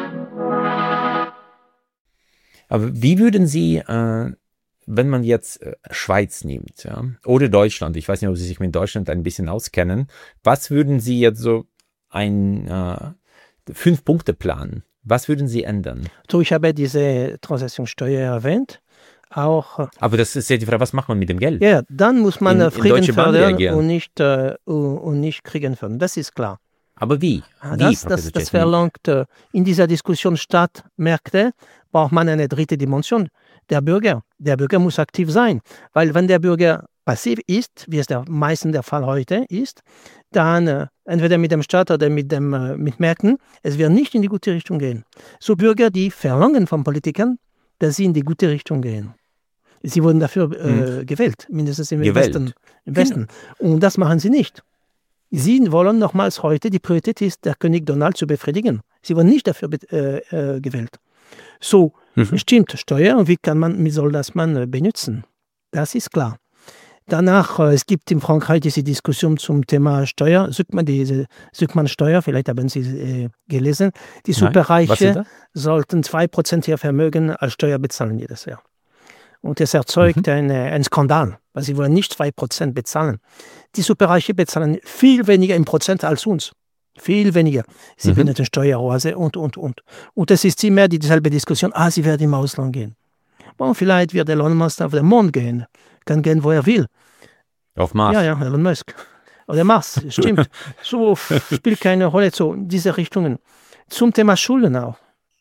Aber wie würden Sie, äh, wenn man jetzt äh, Schweiz nimmt, ja, oder Deutschland, ich weiß nicht, ob Sie sich mit Deutschland ein bisschen auskennen, was würden Sie jetzt so ein äh, Fünf-Punkte-Plan, was würden Sie ändern? So, ich habe diese Transaktionssteuer erwähnt. Auch, aber das ist ja die Frage, was macht man mit dem Geld? Ja, dann muss man in, Frieden in fördern und nicht, äh, und nicht Kriegen fördern. Das ist klar. Aber wie? wie Das, das, das verlangt äh, in dieser Diskussion Stadtmärkte, braucht man eine dritte Dimension. Der Bürger. Der Bürger muss aktiv sein. Weil wenn der Bürger passiv ist, wie es der meisten der Fall heute ist, dann äh, entweder mit dem Staat oder mit, dem, äh, mit Märkten, es wird nicht in die gute Richtung gehen. So Bürger, die verlangen von Politikern, dass sie in die gute Richtung gehen. Sie wurden dafür äh, hm. gewählt, mindestens im gewählt. Westen. Im Westen. Genau. Und das machen sie nicht. Sie wollen nochmals heute, die Priorität ist, der König Donald zu befriedigen. Sie wurden nicht dafür äh, äh, gewählt. So, mhm. stimmt, Steuer, und wie kann man, wie soll das man äh, benutzen? Das ist klar. Danach, äh, es gibt in Frankreich diese Diskussion zum Thema Steuer, Sückmann, diese Sückmann-Steuer, vielleicht haben Sie äh, gelesen. Die Superreiche sollten zwei Prozent ihr Vermögen als Steuer bezahlen jedes Jahr. Und es erzeugt mhm. eine, einen Skandal, weil sie wollen nicht zwei Prozent bezahlen. Die Superreiche bezahlen viel weniger im Prozent als uns. Viel weniger. Sie mhm. benutzen Steueroase und, und, und. Und es ist immer dieselbe Diskussion, ah, sie werden im Ausland gehen. Bon, vielleicht wird Elon Musk auf den Mond gehen. Kann gehen, wo er will. Auf Mars? Ja, ja, Elon Musk. Oder Mars, stimmt. So spielt keine Rolle, so diese Richtungen. Zum Thema Schulden auch.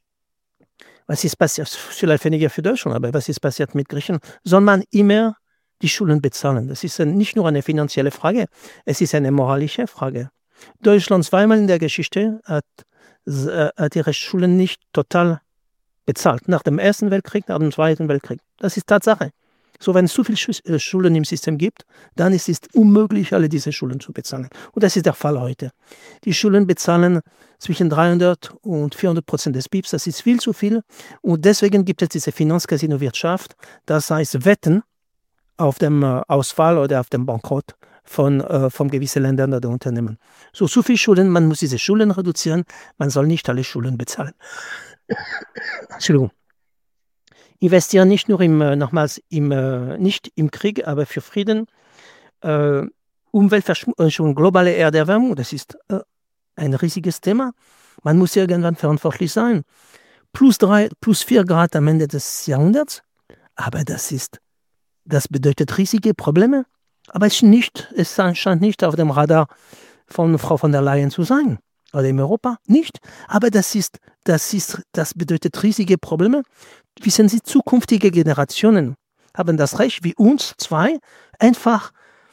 Was ist passiert? Vielleicht weniger für Deutschland, aber was ist passiert mit Griechenland? Soll man immer die Schulden bezahlen? Das ist nicht nur eine finanzielle Frage, es ist eine moralische Frage. Deutschland zweimal in der Geschichte hat, hat ihre Schulden nicht total bezahlt. Nach dem Ersten Weltkrieg, nach dem Zweiten Weltkrieg. Das ist Tatsache. So, wenn es zu viele Schulden im System gibt, dann ist es unmöglich, alle diese Schulden zu bezahlen. Und das ist der Fall heute. Die Schulden bezahlen zwischen dreihundert und vierhundert Prozent des B I P s. Das ist viel zu viel. Und deswegen gibt es diese Finanzcasino-Wirtschaft, das heißt Wetten auf dem Ausfall oder auf dem Bankrott von, äh, von gewissen Ländern oder Unternehmen. So, zu viel Schulden, man muss diese Schulden reduzieren, man soll nicht alle Schulden bezahlen. Entschuldigung. Investieren nicht nur im, nochmals im, nicht im Krieg, aber für Frieden, äh, Umweltverschmutzung, globale Erderwärmung, das ist äh, ein riesiges Thema. Man muss irgendwann verantwortlich sein. Plus drei, plus vier Grad am Ende des Jahrhunderts, aber das ist, das bedeutet riesige Probleme. Aber es, nicht, es scheint nicht auf dem Radar von Frau von der Leyen zu sein. Oder in Europa nicht. Aber das ist, das ist, das bedeutet riesige Probleme. Wissen Sie, zukünftige Generationen haben das Recht, wie uns zwei, einfach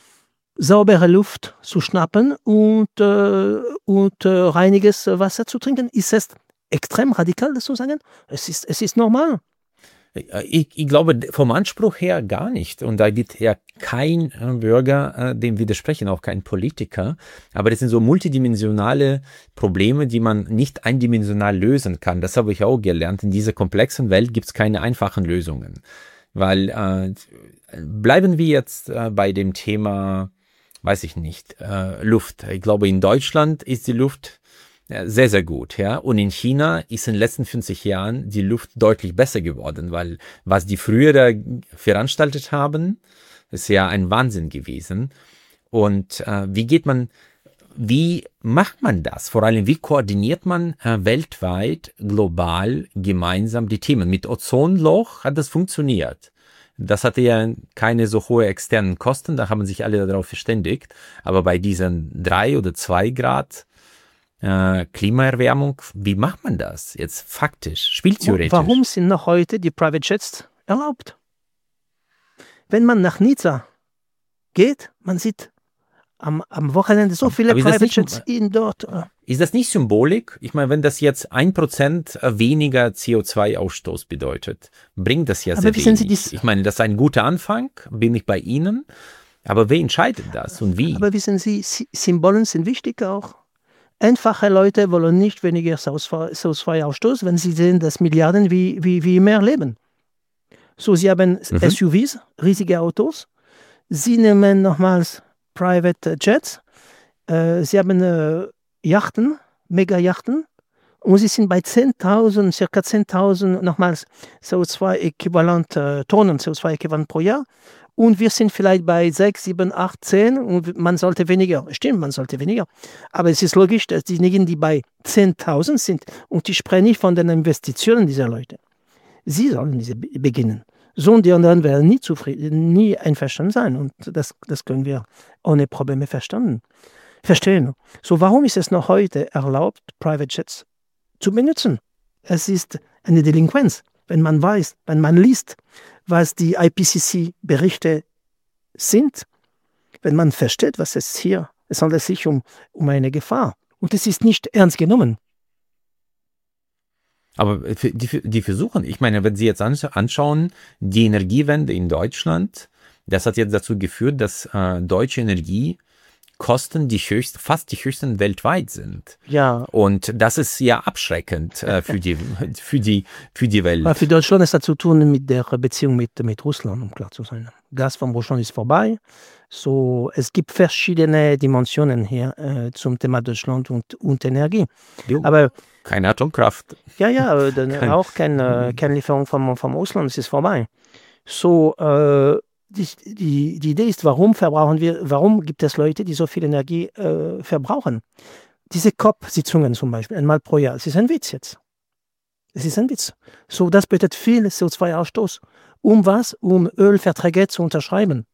saubere Luft zu schnappen und, äh, und äh, reiniges Wasser zu trinken. Ist es extrem radikal, das zu sagen? Es ist, es ist normal. Ich, ich glaube, vom Anspruch her gar nicht. Und da wird ja kein Bürger äh, dem widersprechen, auch kein Politiker. Aber das sind so multidimensionale Probleme, die man nicht eindimensional lösen kann. Das habe ich auch gelernt. In dieser komplexen Welt gibt es keine einfachen Lösungen. Weil äh, bleiben wir jetzt äh, bei dem Thema, weiß ich nicht, äh, Luft. Ich glaube, in Deutschland ist die Luft sehr, sehr gut, ja. Und in China ist in den letzten fünfzig Jahren die Luft deutlich besser geworden, weil was die früher da veranstaltet haben, ist ja ein Wahnsinn gewesen. Und äh, wie geht man, wie macht man das? Vor allem, wie koordiniert man äh, weltweit, global, gemeinsam die Themen? Mit Ozonloch hat das funktioniert. Das hatte ja keine so hohe externen Kosten, da haben sich alle darauf verständigt. Aber bei diesen drei oder zwei Grad Klimaerwärmung, wie macht man das jetzt faktisch, spieltheoretisch? Warum sind noch heute die Private Jets erlaubt? Wenn man nach Nizza geht, man sieht am, am Wochenende so viele Private Jets in dort. Ist das nicht Symbolik? Ich meine, wenn das jetzt ein Prozent weniger C O zwei Ausstoß bedeutet, bringt das ja sehr wenig. Ich meine, das ist ein guter Anfang, bin ich bei Ihnen, aber wer entscheidet das und wie? Aber wissen Sie, Symbolen sind wichtig auch. Einfache Leute wollen nicht weniger C O zwei Ausstoß, wenn sie sehen, dass Milliarden wie, wie, wie mehr leben. So, sie haben mhm. S U Vs, riesige Autos. Sie nehmen nochmals Private Jets. Äh, sie haben äh, Yachten, Mega-Yachten. Und sie sind bei zehntausend, circa zehntausend nochmals C O zwei Äquivalent, äh, Tonnen C O zwei Äquivalent pro Jahr. Und wir sind vielleicht bei sechs, sieben, acht, zehn und man sollte weniger. Stimmt, man sollte weniger. Aber es ist logisch, dass diejenigen, die bei zehntausend sind, und ich spreche nicht von den Investitionen dieser Leute, sie sollen diese beginnen. So, und die anderen werden nie zufrieden, nie einverstanden sein. Und das, das können wir ohne Probleme verstanden. Verstehen. So, warum ist es noch heute erlaubt, Private Jets zu benutzen? Es ist eine Delinquenz, wenn man weiß, wenn man liest, was die I P C C-Berichte sind, wenn man versteht, was es hier, es handelt sich um, um eine Gefahr. Und es ist nicht ernst genommen. Aber die, die versuchen, ich meine, wenn Sie jetzt anschauen, die Energiewende in Deutschland, das hat jetzt dazu geführt, dass äh, deutsche Energiekosten die höchst, fast die höchsten weltweit sind. Ja. Und das ist ja abschreckend äh, für, die, für, die, für die Welt. Aber für Deutschland ist das zu tun mit der Beziehung mit, mit Russland, um klar zu sein. Gas von Russland ist vorbei. So, es gibt verschiedene Dimensionen hier äh, zum Thema Deutschland und, und Energie. Jo. Aber keine Atomkraft. Ja, ja, dann kein, auch keine, keine Lieferung vom, vom Ausland, es ist vorbei. So, äh, die, die, die Idee ist, warum verbrauchen wir, warum gibt es Leute, die so viel Energie äh, verbrauchen? Diese C O P-Sitzungen zum Beispiel, einmal pro Jahr, es ist ein Witz jetzt. Es ist ein Witz. So, das bedeutet viel C O zwei Ausstoß. Um was? Um Ölverträge zu unterschreiben.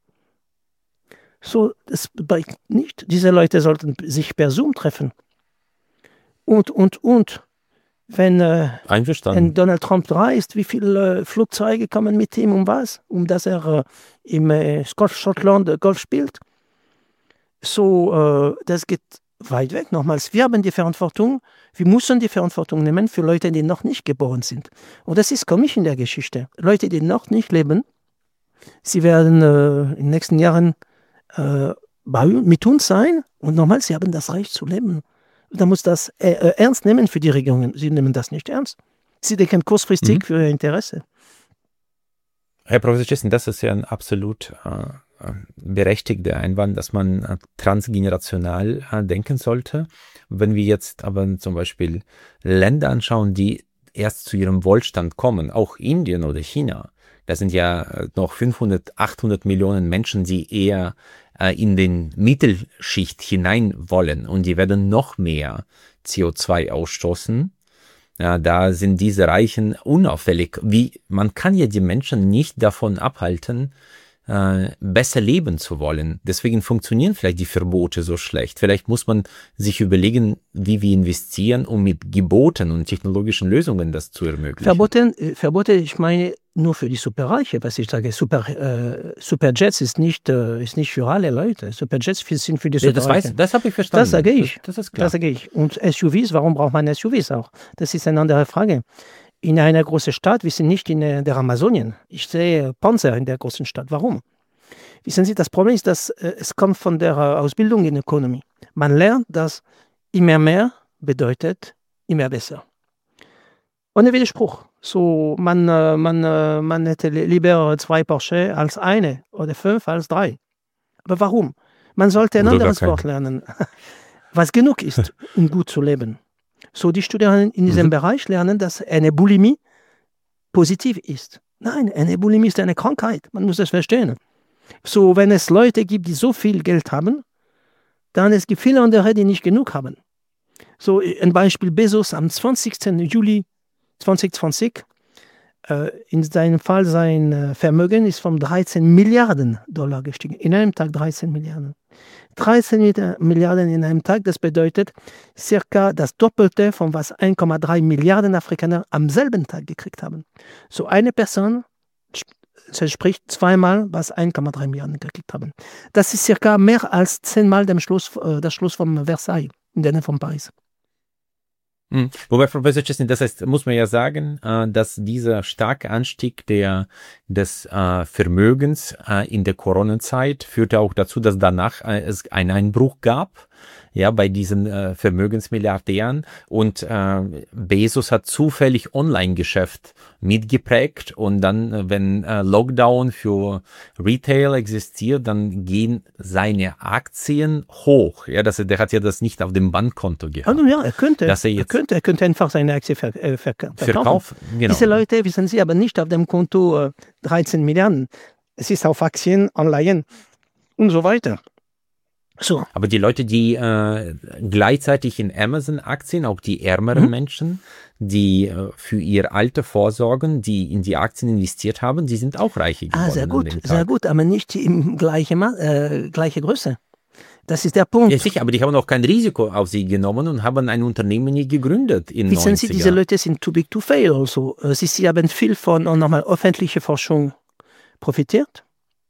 So, das bedeutet nicht, diese Leute sollten sich per Zoom treffen. Und, und, und. Wenn, äh, wenn Donald Trump reist, wie viele äh, Flugzeuge kommen mit ihm, um was? Um dass er äh, im äh, Schottland äh, Golf spielt. So, äh, das geht weit weg. Nochmals, wir haben die Verantwortung, wir müssen die Verantwortung nehmen für Leute, die noch nicht geboren sind. Und das ist komisch in der Geschichte. Leute, die noch nicht leben, sie werden äh, in den nächsten Jahren äh, bei, mit uns sein und nochmals, sie haben das Recht zu leben. Da muss das äh, äh, ernst nehmen für die Regierungen. Sie nehmen das nicht ernst. Sie denken kurzfristig mhm. für ihr Interesse. Herr Professor Chesson, das ist ja ein absolut äh, berechtigter Einwand, dass man äh, transgenerational äh, denken sollte. Wenn wir jetzt aber zum Beispiel Länder anschauen, die erst zu ihrem Wohlstand kommen, auch Indien oder China, da sind ja noch fünfhundert, achthundert Millionen Menschen, die eher in den Mittelschicht hinein wollen und die werden noch mehr C O zwei ausstoßen. Ja, da sind diese Reichen unauffällig. Wie, man kann ja die Menschen nicht davon abhalten, äh, besser leben zu wollen. Deswegen funktionieren vielleicht die Verbote so schlecht. Vielleicht muss man sich überlegen, wie wir investieren, um mit Geboten und technologischen Lösungen das zu ermöglichen. Verboten, Verbote, ich meine, nur für die Superreiche, was ich sage. Super, äh, Superjets ist nicht, äh, ist nicht für alle Leute. Superjets sind für die Superreichen. Ja, das weiß, das habe ich verstanden. Das sage ich. Das, das ist klar. Das sage ich. Und S U Vs, warum braucht man S U Vs auch? Das ist eine andere Frage. In einer großen Stadt, wir sind nicht in der Amazonien. Ich sehe Panzer in der großen Stadt. Warum? Wissen Sie, das Problem ist, dass äh, es kommt von der äh, Ausbildung in Ökonomie. Man lernt, dass immer mehr bedeutet immer besser. Ohne Widerspruch. So, man, äh, man, äh, man hätte lieber zwei Porsche als eine oder fünf als drei. Aber warum? Man sollte ein oder anderes Wort lernen, was genug ist, um gut zu leben. So, die Studierenden in diesem mhm. Bereich lernen, dass eine Bulimie positiv ist. Nein, eine Bulimie ist eine Krankheit. Man muss das verstehen. So, wenn es Leute gibt, die so viel Geld haben, dann es gibt viele andere, die nicht genug haben. So, ein Beispiel Bezos am zwanzigsten Juli zweitausendzwanzig. Äh, in seinem Fall sein äh, Vermögen ist von dreizehn Milliarden Dollar gestiegen. In einem Tag dreizehn Milliarden. dreizehn Milliarden in einem Tag, das bedeutet circa das Doppelte von was eins Komma drei Milliarden Afrikaner am selben Tag gekriegt haben. So eine Person entspricht zweimal, was eins Komma drei Milliarden gekriegt haben. Das ist circa mehr als zehnmal dem Schluss, äh, das Schluss von Versailles, in der Nähe von Paris. Mhm. Wobei, Professor Chesson, das heißt, muss man ja sagen, äh, dass dieser starke Anstieg der, des äh, Vermögens äh, in der Corona-Zeit führte auch dazu, dass danach äh, es einen Einbruch gab, ja, bei diesen äh, Vermögensmilliardären, und äh, Bezos hat zufällig Online-Geschäft mitgeprägt, und dann, äh, wenn äh, Lockdown für Retail existiert, dann gehen seine Aktien hoch. Ja, dass er, der hat ja das nicht auf dem Bankkonto gehabt. Also ja, er könnte, dass er, jetzt er könnte, er könnte einfach seine Aktie ver, äh, verkaufen. Verkauf, genau. Diese Leute, wissen Sie, aber nicht auf dem Konto äh, dreizehn Milliarden. Es ist auf Aktien, Anleihen und so weiter. So. Aber die Leute, die äh, gleichzeitig in Amazon-Aktien, auch die ärmeren mhm. Menschen, die äh, für ihr Alter vorsorgen, die in die Aktien investiert haben, die sind auch reiche geworden. Ah, sehr gut, sehr gut, aber nicht in gleiche, äh, gleiche Größe. Das ist der Punkt. Ja, sicher, aber die haben auch kein Risiko auf sie genommen und haben ein Unternehmen nie gegründet in Wissen Sie, diese Leute sind too big to fail. Also. Sie, sie haben viel von nochmal öffentlicher Forschung profitiert.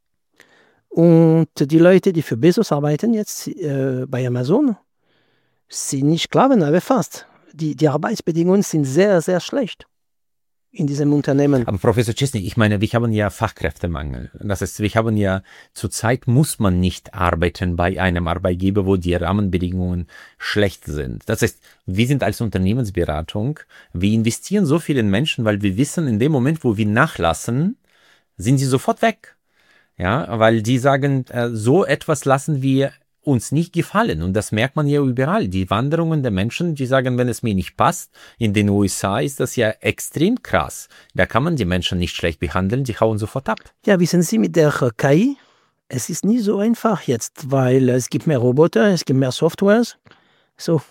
Und die Leute, die für Bezos arbeiten jetzt äh, bei Amazon, sind nicht Sklaven, aber fast. Die, die Arbeitsbedingungen sind sehr, sehr schlecht in diesem Unternehmen. Aber Professor Chesney, ich meine, wir haben ja Fachkräftemangel. Das heißt, wir haben ja, zurzeit muss man nicht arbeiten bei einem Arbeitgeber, wo die Rahmenbedingungen schlecht sind. Das heißt, wir sind als Unternehmensberatung, wir investieren so viel in Menschen, weil wir wissen, in dem Moment, wo wir nachlassen, sind sie sofort weg. Ja, weil die sagen, so etwas lassen wir uns nicht gefallen. Und das merkt man ja überall. Die Wanderungen der Menschen, die sagen, wenn es mir nicht passt, in den U S A ist das ja extrem krass. Da kann man die Menschen nicht schlecht behandeln, die hauen sofort ab. Ja, wissen Sie, mit der K I, es ist nie so einfach jetzt, weil es gibt mehr Roboter, es gibt mehr Softwares. So,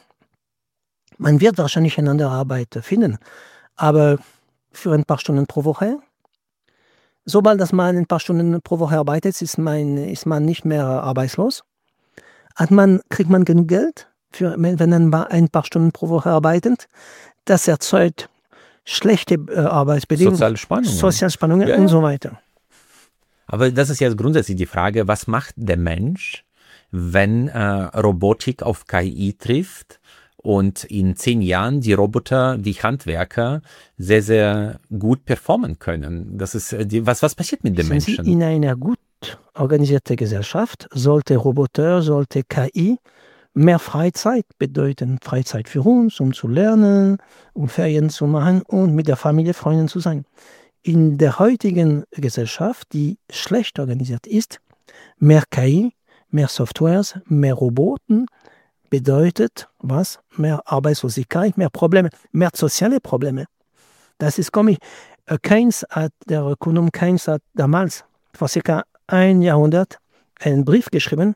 man wird wahrscheinlich eine andere Arbeit finden. Aber für ein paar Stunden pro Woche, sobald dass man ein paar Stunden pro Woche arbeitet, ist man, ist man nicht mehr arbeitslos. Hat man, kriegt man genug Geld, für, wenn man ein paar Stunden pro Woche arbeitet. Das erzeugt schlechte äh, Arbeitsbedingungen, Soziale Spannungen, Soziale Spannungen ja, und ja. so weiter. Aber das ist ja grundsätzlich die Frage, was macht der Mensch, wenn äh, Robotik auf K I trifft und in zehn Jahren die Roboter, die Handwerker sehr, sehr gut performen können? Das ist die, was, was passiert mit den Sind Menschen? Sie in einer gut organisierte Gesellschaft sollte Roboter, sollte K I mehr Freizeit bedeuten. Freizeit für uns, um zu lernen, um Ferien zu machen und mit der Familie, Freunden zu sein. In der heutigen Gesellschaft, die schlecht organisiert ist, mehr K I, mehr Softwares, mehr Roboter bedeutet was? Mehr Arbeitslosigkeit, mehr Probleme, mehr soziale Probleme. Das ist komisch. Keynes hat, der Ökonom Keynes hat damals vor circa ein Jahrhundert einen Brief geschrieben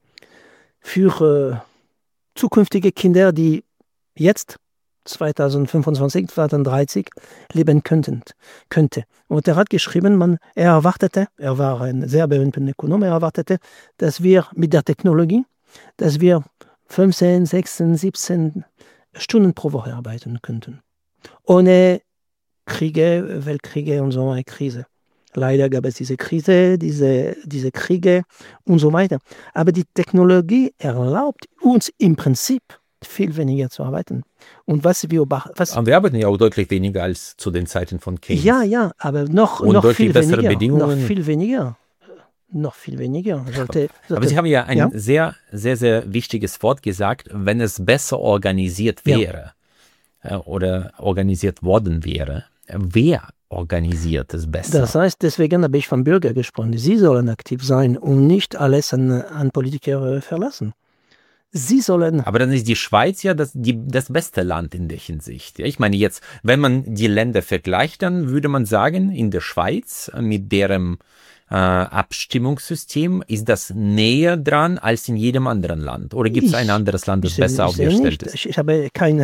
für äh, zukünftige Kinder, die jetzt zweitausendfünfundzwanzig, zweitausenddreißig leben könnten, könnte. Und er hat geschrieben, man, er erwartete, er war ein sehr berühmter Ökonom, er erwartete, dass wir mit der Technologie, dass wir fünfzehn, sechzehn, siebzehn Stunden pro Woche arbeiten könnten. Ohne Kriege, Weltkriege und so eine Krise. Leider gab es diese Krise, diese, diese Kriege und so weiter. Aber die Technologie erlaubt uns im Prinzip viel weniger zu arbeiten. Und was wir was Und wir arbeiten ja auch deutlich weniger als zu den Zeiten von Keynes. Ja, ja, aber noch, und noch deutlich viel bessere weniger. Bedingungen. Noch viel weniger. Noch viel weniger. Sollte, sollte, aber Sie haben ja ein ja? sehr, sehr, sehr wichtiges Wort gesagt, wenn es besser organisiert wäre ja. oder organisiert worden wäre. Wer organisiert es besser? Das heißt, deswegen habe ich vom Bürger gesprochen. Sie sollen aktiv sein und nicht alles an, an Politiker verlassen. Sie sollen. Aber dann ist die Schweiz ja das, die, das beste Land in der Hinsicht. Ja, ich meine jetzt, wenn man die Länder vergleicht, dann würde man sagen, in der Schweiz mit deren äh, Abstimmungssystem ist das näher dran als in jedem anderen Land. Oder gibt es ein anderes Land, das ich, besser ich aufgestellt ist? Ich, ich habe keinen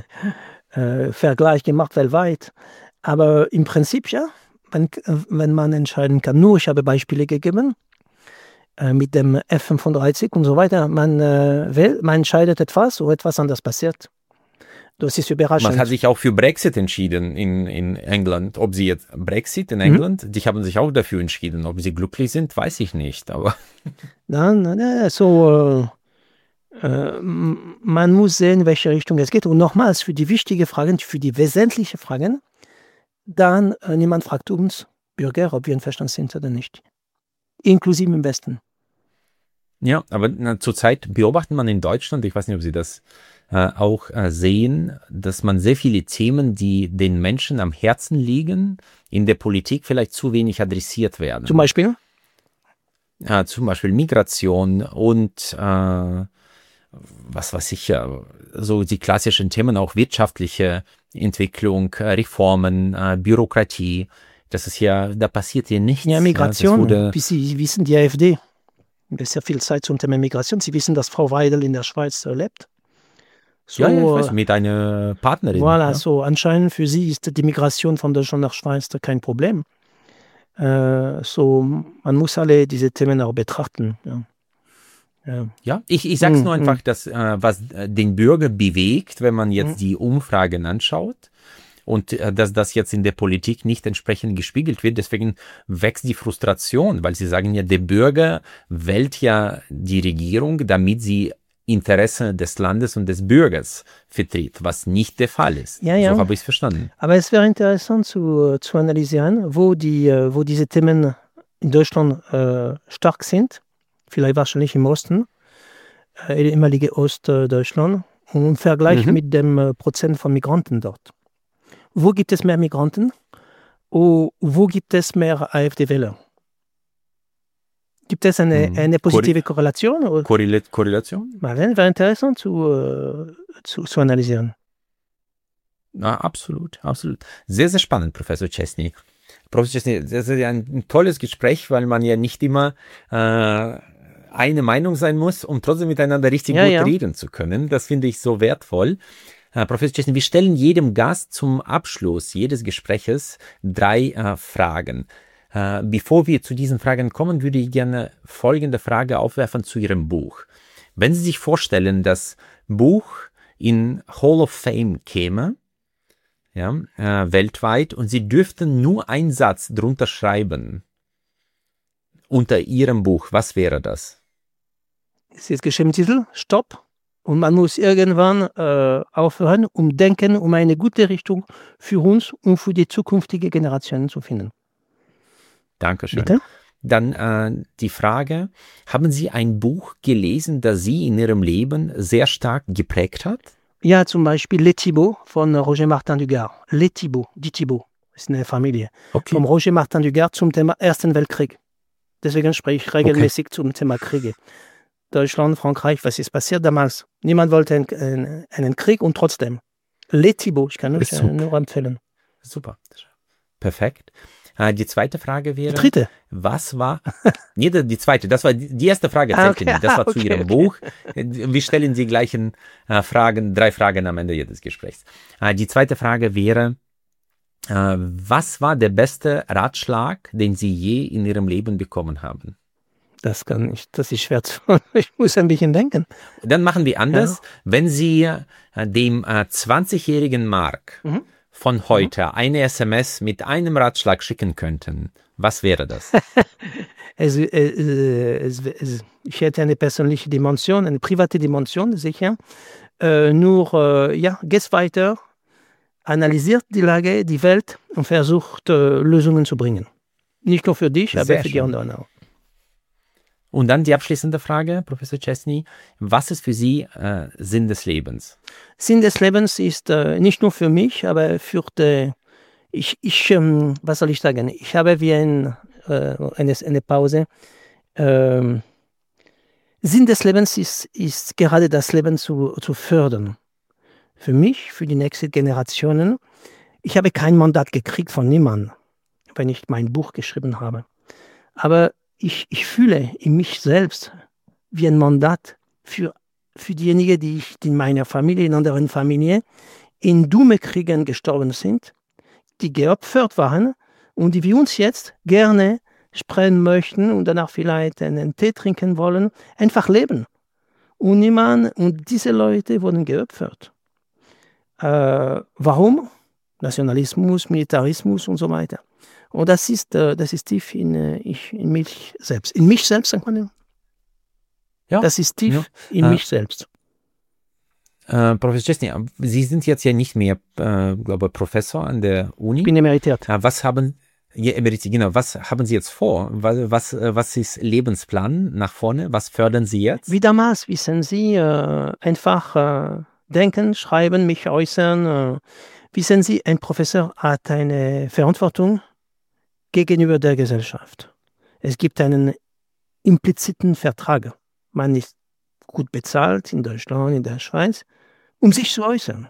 äh, Vergleich gemacht weltweit. Aber im Prinzip ja, wenn, wenn man entscheiden kann. Nur, ich habe Beispiele gegeben äh, mit dem F fünfunddreißig und so weiter. Man, äh, will, man entscheidet etwas oder etwas anderes passiert. Das ist überraschend. Man hat sich auch für Brexit entschieden in, in England. Ob sie jetzt Brexit in England, mhm. die haben sich auch dafür entschieden. Ob sie glücklich sind, weiß ich nicht. Aber dann, äh, so, äh, äh, man muss sehen, in welche Richtung es geht. Und nochmals, für die wichtigen Fragen, für die wesentlichen Fragen, dann äh, niemand fragt uns Bürger, ob wir einverstanden sind oder nicht. Inklusive im Westen. Ja, aber na, zurzeit beobachtet man in Deutschland, ich weiß nicht, ob Sie das äh, auch äh, sehen, dass man sehr viele Themen, die den Menschen am Herzen liegen, in der Politik vielleicht zu wenig adressiert werden. Zum Beispiel? Ja, zum Beispiel Migration und äh, was weiß ich, so die klassischen Themen, auch wirtschaftliche Entwicklung, Reformen, Bürokratie, das ist ja, da passiert hier nichts. Ja, Migration, ja, wie Sie wissen, die AfD, das ist ja viel Zeit zum Thema Migration. Sie wissen, dass Frau Weidel in der Schweiz äh, lebt. So, ja, ja, ich weiß, mit einer Partnerin. Voilà, ja. so anscheinend für sie ist die Migration von Deutschland nach Schweiz kein Problem. Äh, so, man muss alle diese Themen auch betrachten. Ja. Ja, ja ich, ich sage es Mhm, nur einfach, dass äh, was äh, den Bürger bewegt, wenn man jetzt Mhm. die Umfragen anschaut und äh, dass das jetzt in der Politik nicht entsprechend gespiegelt wird. Deswegen wächst die Frustration, weil sie sagen ja, der Bürger wählt ja die Regierung, damit sie Interesse des Landes und des Bürgers vertritt, was nicht der Fall ist. Ja, ja. So habe ich es verstanden. Aber es wäre interessant zu, zu analysieren, wo, die, äh, wo diese Themen in Deutschland äh, stark sind. Vielleicht wahrscheinlich im Osten, äh, ehemalige Ostdeutschland, und im Vergleich Mhm. mit dem äh, Prozent von Migranten dort. Wo gibt es mehr Migranten? Oh, wo gibt es mehr AfD-Wähler? Gibt es eine, Mhm. eine positive Korre- Korrelation? Oder? Korrela- Korrelation? Mal, wäre interessant zu, äh, zu, zu analysieren. Ja, absolut, absolut. Sehr, sehr spannend, Professor Chesney. Professor Chesney, das ist ja ein, ein tolles Gespräch, weil man ja nicht immer äh, eine Meinung sein muss, um trotzdem miteinander richtig Ja, gut ja. reden zu können. Das finde ich so wertvoll. Äh, Professor Chesney, wir stellen jedem Gast zum Abschluss jedes Gespräches drei äh, Fragen. Äh, bevor wir zu diesen Fragen kommen, würde ich gerne folgende Frage aufwerfen zu Ihrem Buch. Wenn Sie sich vorstellen, das Buch in Hall of Fame käme, ja, äh, weltweit, und Sie dürften nur einen Satz drunter schreiben unter Ihrem Buch, was wäre das? Es ist geschrieben Titel, Stopp. Und man muss irgendwann äh, aufhören, um denken, um eine gute Richtung für uns und für die zukünftige Generationen zu finden. Dankeschön. Bitte? Dann äh, die Frage, haben Sie ein Buch gelesen, das Sie in Ihrem Leben sehr stark geprägt hat? Ja, zum Beispiel Les Thibauts von Roger Martin du Gard. Les Thibauts, die Thibauts, ist eine Familie. Okay. Vom Roger Martin du Gard zum Thema Ersten Weltkrieg. Deswegen spreche ich regelmäßig okay. zum Thema Kriege. Deutschland, Frankreich, was ist passiert damals? Niemand wollte einen, einen, einen Krieg und trotzdem. Les Thibauts, ich kann euch äh, nur empfehlen. Super. Perfekt. Äh, die zweite Frage wäre... Die dritte? Was war... Nee, die zweite, das war die erste Frage, ah, okay. nicht. Das war okay, zu Ihrem okay. Buch. Wir stellen die gleichen äh, Fragen, drei Fragen am Ende jedes Gesprächs. Äh, die zweite Frage wäre, äh, was war der beste Ratschlag, den Sie je in Ihrem Leben bekommen haben? Das kann ich, das ist schwer zu, ich muss ein bisschen denken. Dann machen wir anders. Ja. Wenn Sie äh, dem äh, zwanzigjährigen Mark mhm. von heute mhm. eine S M S mit einem Ratschlag schicken könnten, was wäre das? es, äh, es, es, ich hätte eine persönliche Dimension, eine private Dimension, sicher. Äh, nur, äh, ja, geht's weiter, analysiert die Lage, die Welt und versucht, äh, Lösungen zu bringen. Nicht nur für dich, aber Sehr für schön. die anderen auch. Und dann die abschließende Frage, Professor Chesney. Was ist für Sie äh, Sinn des Lebens? Sinn des Lebens ist äh, nicht nur für mich, aber für die, ich, ich ähm, was soll ich sagen, ich habe wie ein, äh, eine, eine Pause. Ähm, Sinn des Lebens ist, ist gerade das Leben zu, zu fördern. Für mich, für die nächsten Generationen. Ich habe kein Mandat gekriegt von niemandem, wenn ich mein Buch geschrieben habe. Aber Ich, ich fühle in mich selbst wie ein Mandat für, für diejenigen, die, ich, die in meiner Familie, in anderen Familien, in dummen Kriegen gestorben sind, die geopfert waren und die wir uns jetzt gerne sprechen möchten und danach vielleicht einen Tee trinken wollen, einfach leben. Und niemand, und diese Leute wurden geopfert. Äh, warum? Nationalismus, Militarismus und so weiter. Und das ist, das ist tief in, in mich selbst. In mich selbst, sagt man. Ja. Das ist tief ja. in äh, mich selbst. Äh, Professor Chesney, Sie sind jetzt ja nicht mehr, äh, glaube Professor an der Uni. Ich bin emeritiert. Äh, was haben, ja, emeritiert, genau, was haben Sie jetzt vor? Was, was, was ist Lebensplan nach vorne? Was fördern Sie jetzt? Wie damals, wissen Sie, äh, einfach äh, denken, schreiben, mich äußern. Äh, wissen Sie, ein Professor hat eine Verantwortung gegenüber der Gesellschaft. Es gibt einen impliziten Vertrag. Man ist gut bezahlt in Deutschland, in der Schweiz, um sich zu äußern.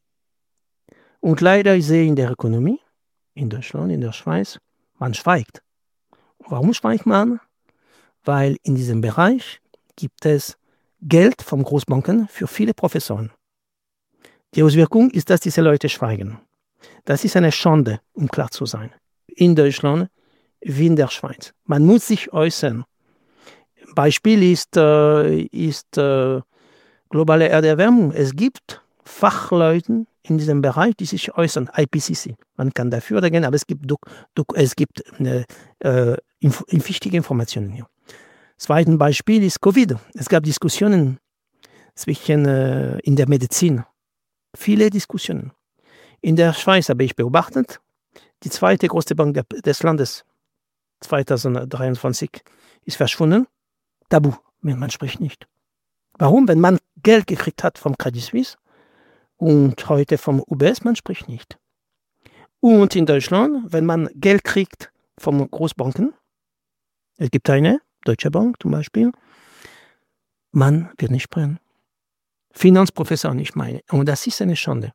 Und leider ich sehe in der Ökonomie, in Deutschland, in der Schweiz, man schweigt. Warum schweigt man? Weil in diesem Bereich gibt es Geld von Großbanken für viele Professoren. Die Auswirkung ist, dass diese Leute schweigen. Das ist eine Schande, um klar zu sein. In Deutschland wie in der Schweiz. Man muss sich äußern. Beispiel ist, äh, ist äh, globale Erderwärmung. Es gibt Fachleute in diesem Bereich, die sich äußern, I P C C. Man kann dafür oder gehen, aber es gibt, es gibt eine, äh, inf- wichtige Informationen hier. Zweites Beispiel ist Covid. Es gab Diskussionen zwischen, äh, in der Medizin. Viele Diskussionen. In der Schweiz habe ich beobachtet, die zweite größte Bank der, des Landes zwanzig dreiundzwanzig ist verschwunden. Tabu, man spricht nicht. Warum? Wenn man Geld gekriegt hat vom Credit Suisse und heute vom U B S, man spricht nicht. Und in Deutschland, wenn man Geld kriegt von Großbanken, es gibt eine, Deutsche Bank zum Beispiel, man wird nicht sprechen. Finanzprofessor nicht meine. Und das ist eine Schande.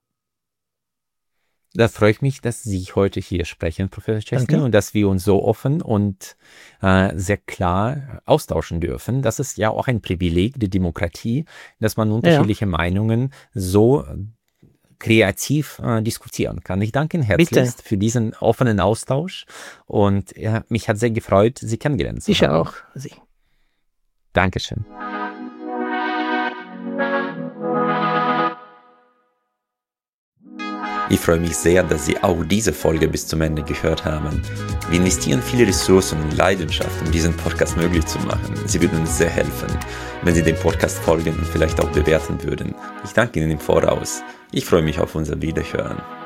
Da freue ich mich, dass Sie heute hier sprechen, Professor Szczesny, und dass wir uns so offen und äh, sehr klar austauschen dürfen. Das ist ja auch ein Privileg der Demokratie, dass man unterschiedliche ja. Meinungen so kreativ äh, diskutieren kann. Ich danke Ihnen herzlichst Bitte. für diesen offenen Austausch und ja, mich hat sehr gefreut, Sie kennengelernt zu haben. Ich auch, Sie. Dankeschön. Ich freue mich sehr, dass Sie auch diese Folge bis zum Ende gehört haben. Wir investieren viele Ressourcen und Leidenschaft, um diesen Podcast möglich zu machen. Sie würden uns sehr helfen, wenn Sie dem Podcast folgen und vielleicht auch bewerten würden. Ich danke Ihnen im Voraus. Ich freue mich auf unser Wiederhören.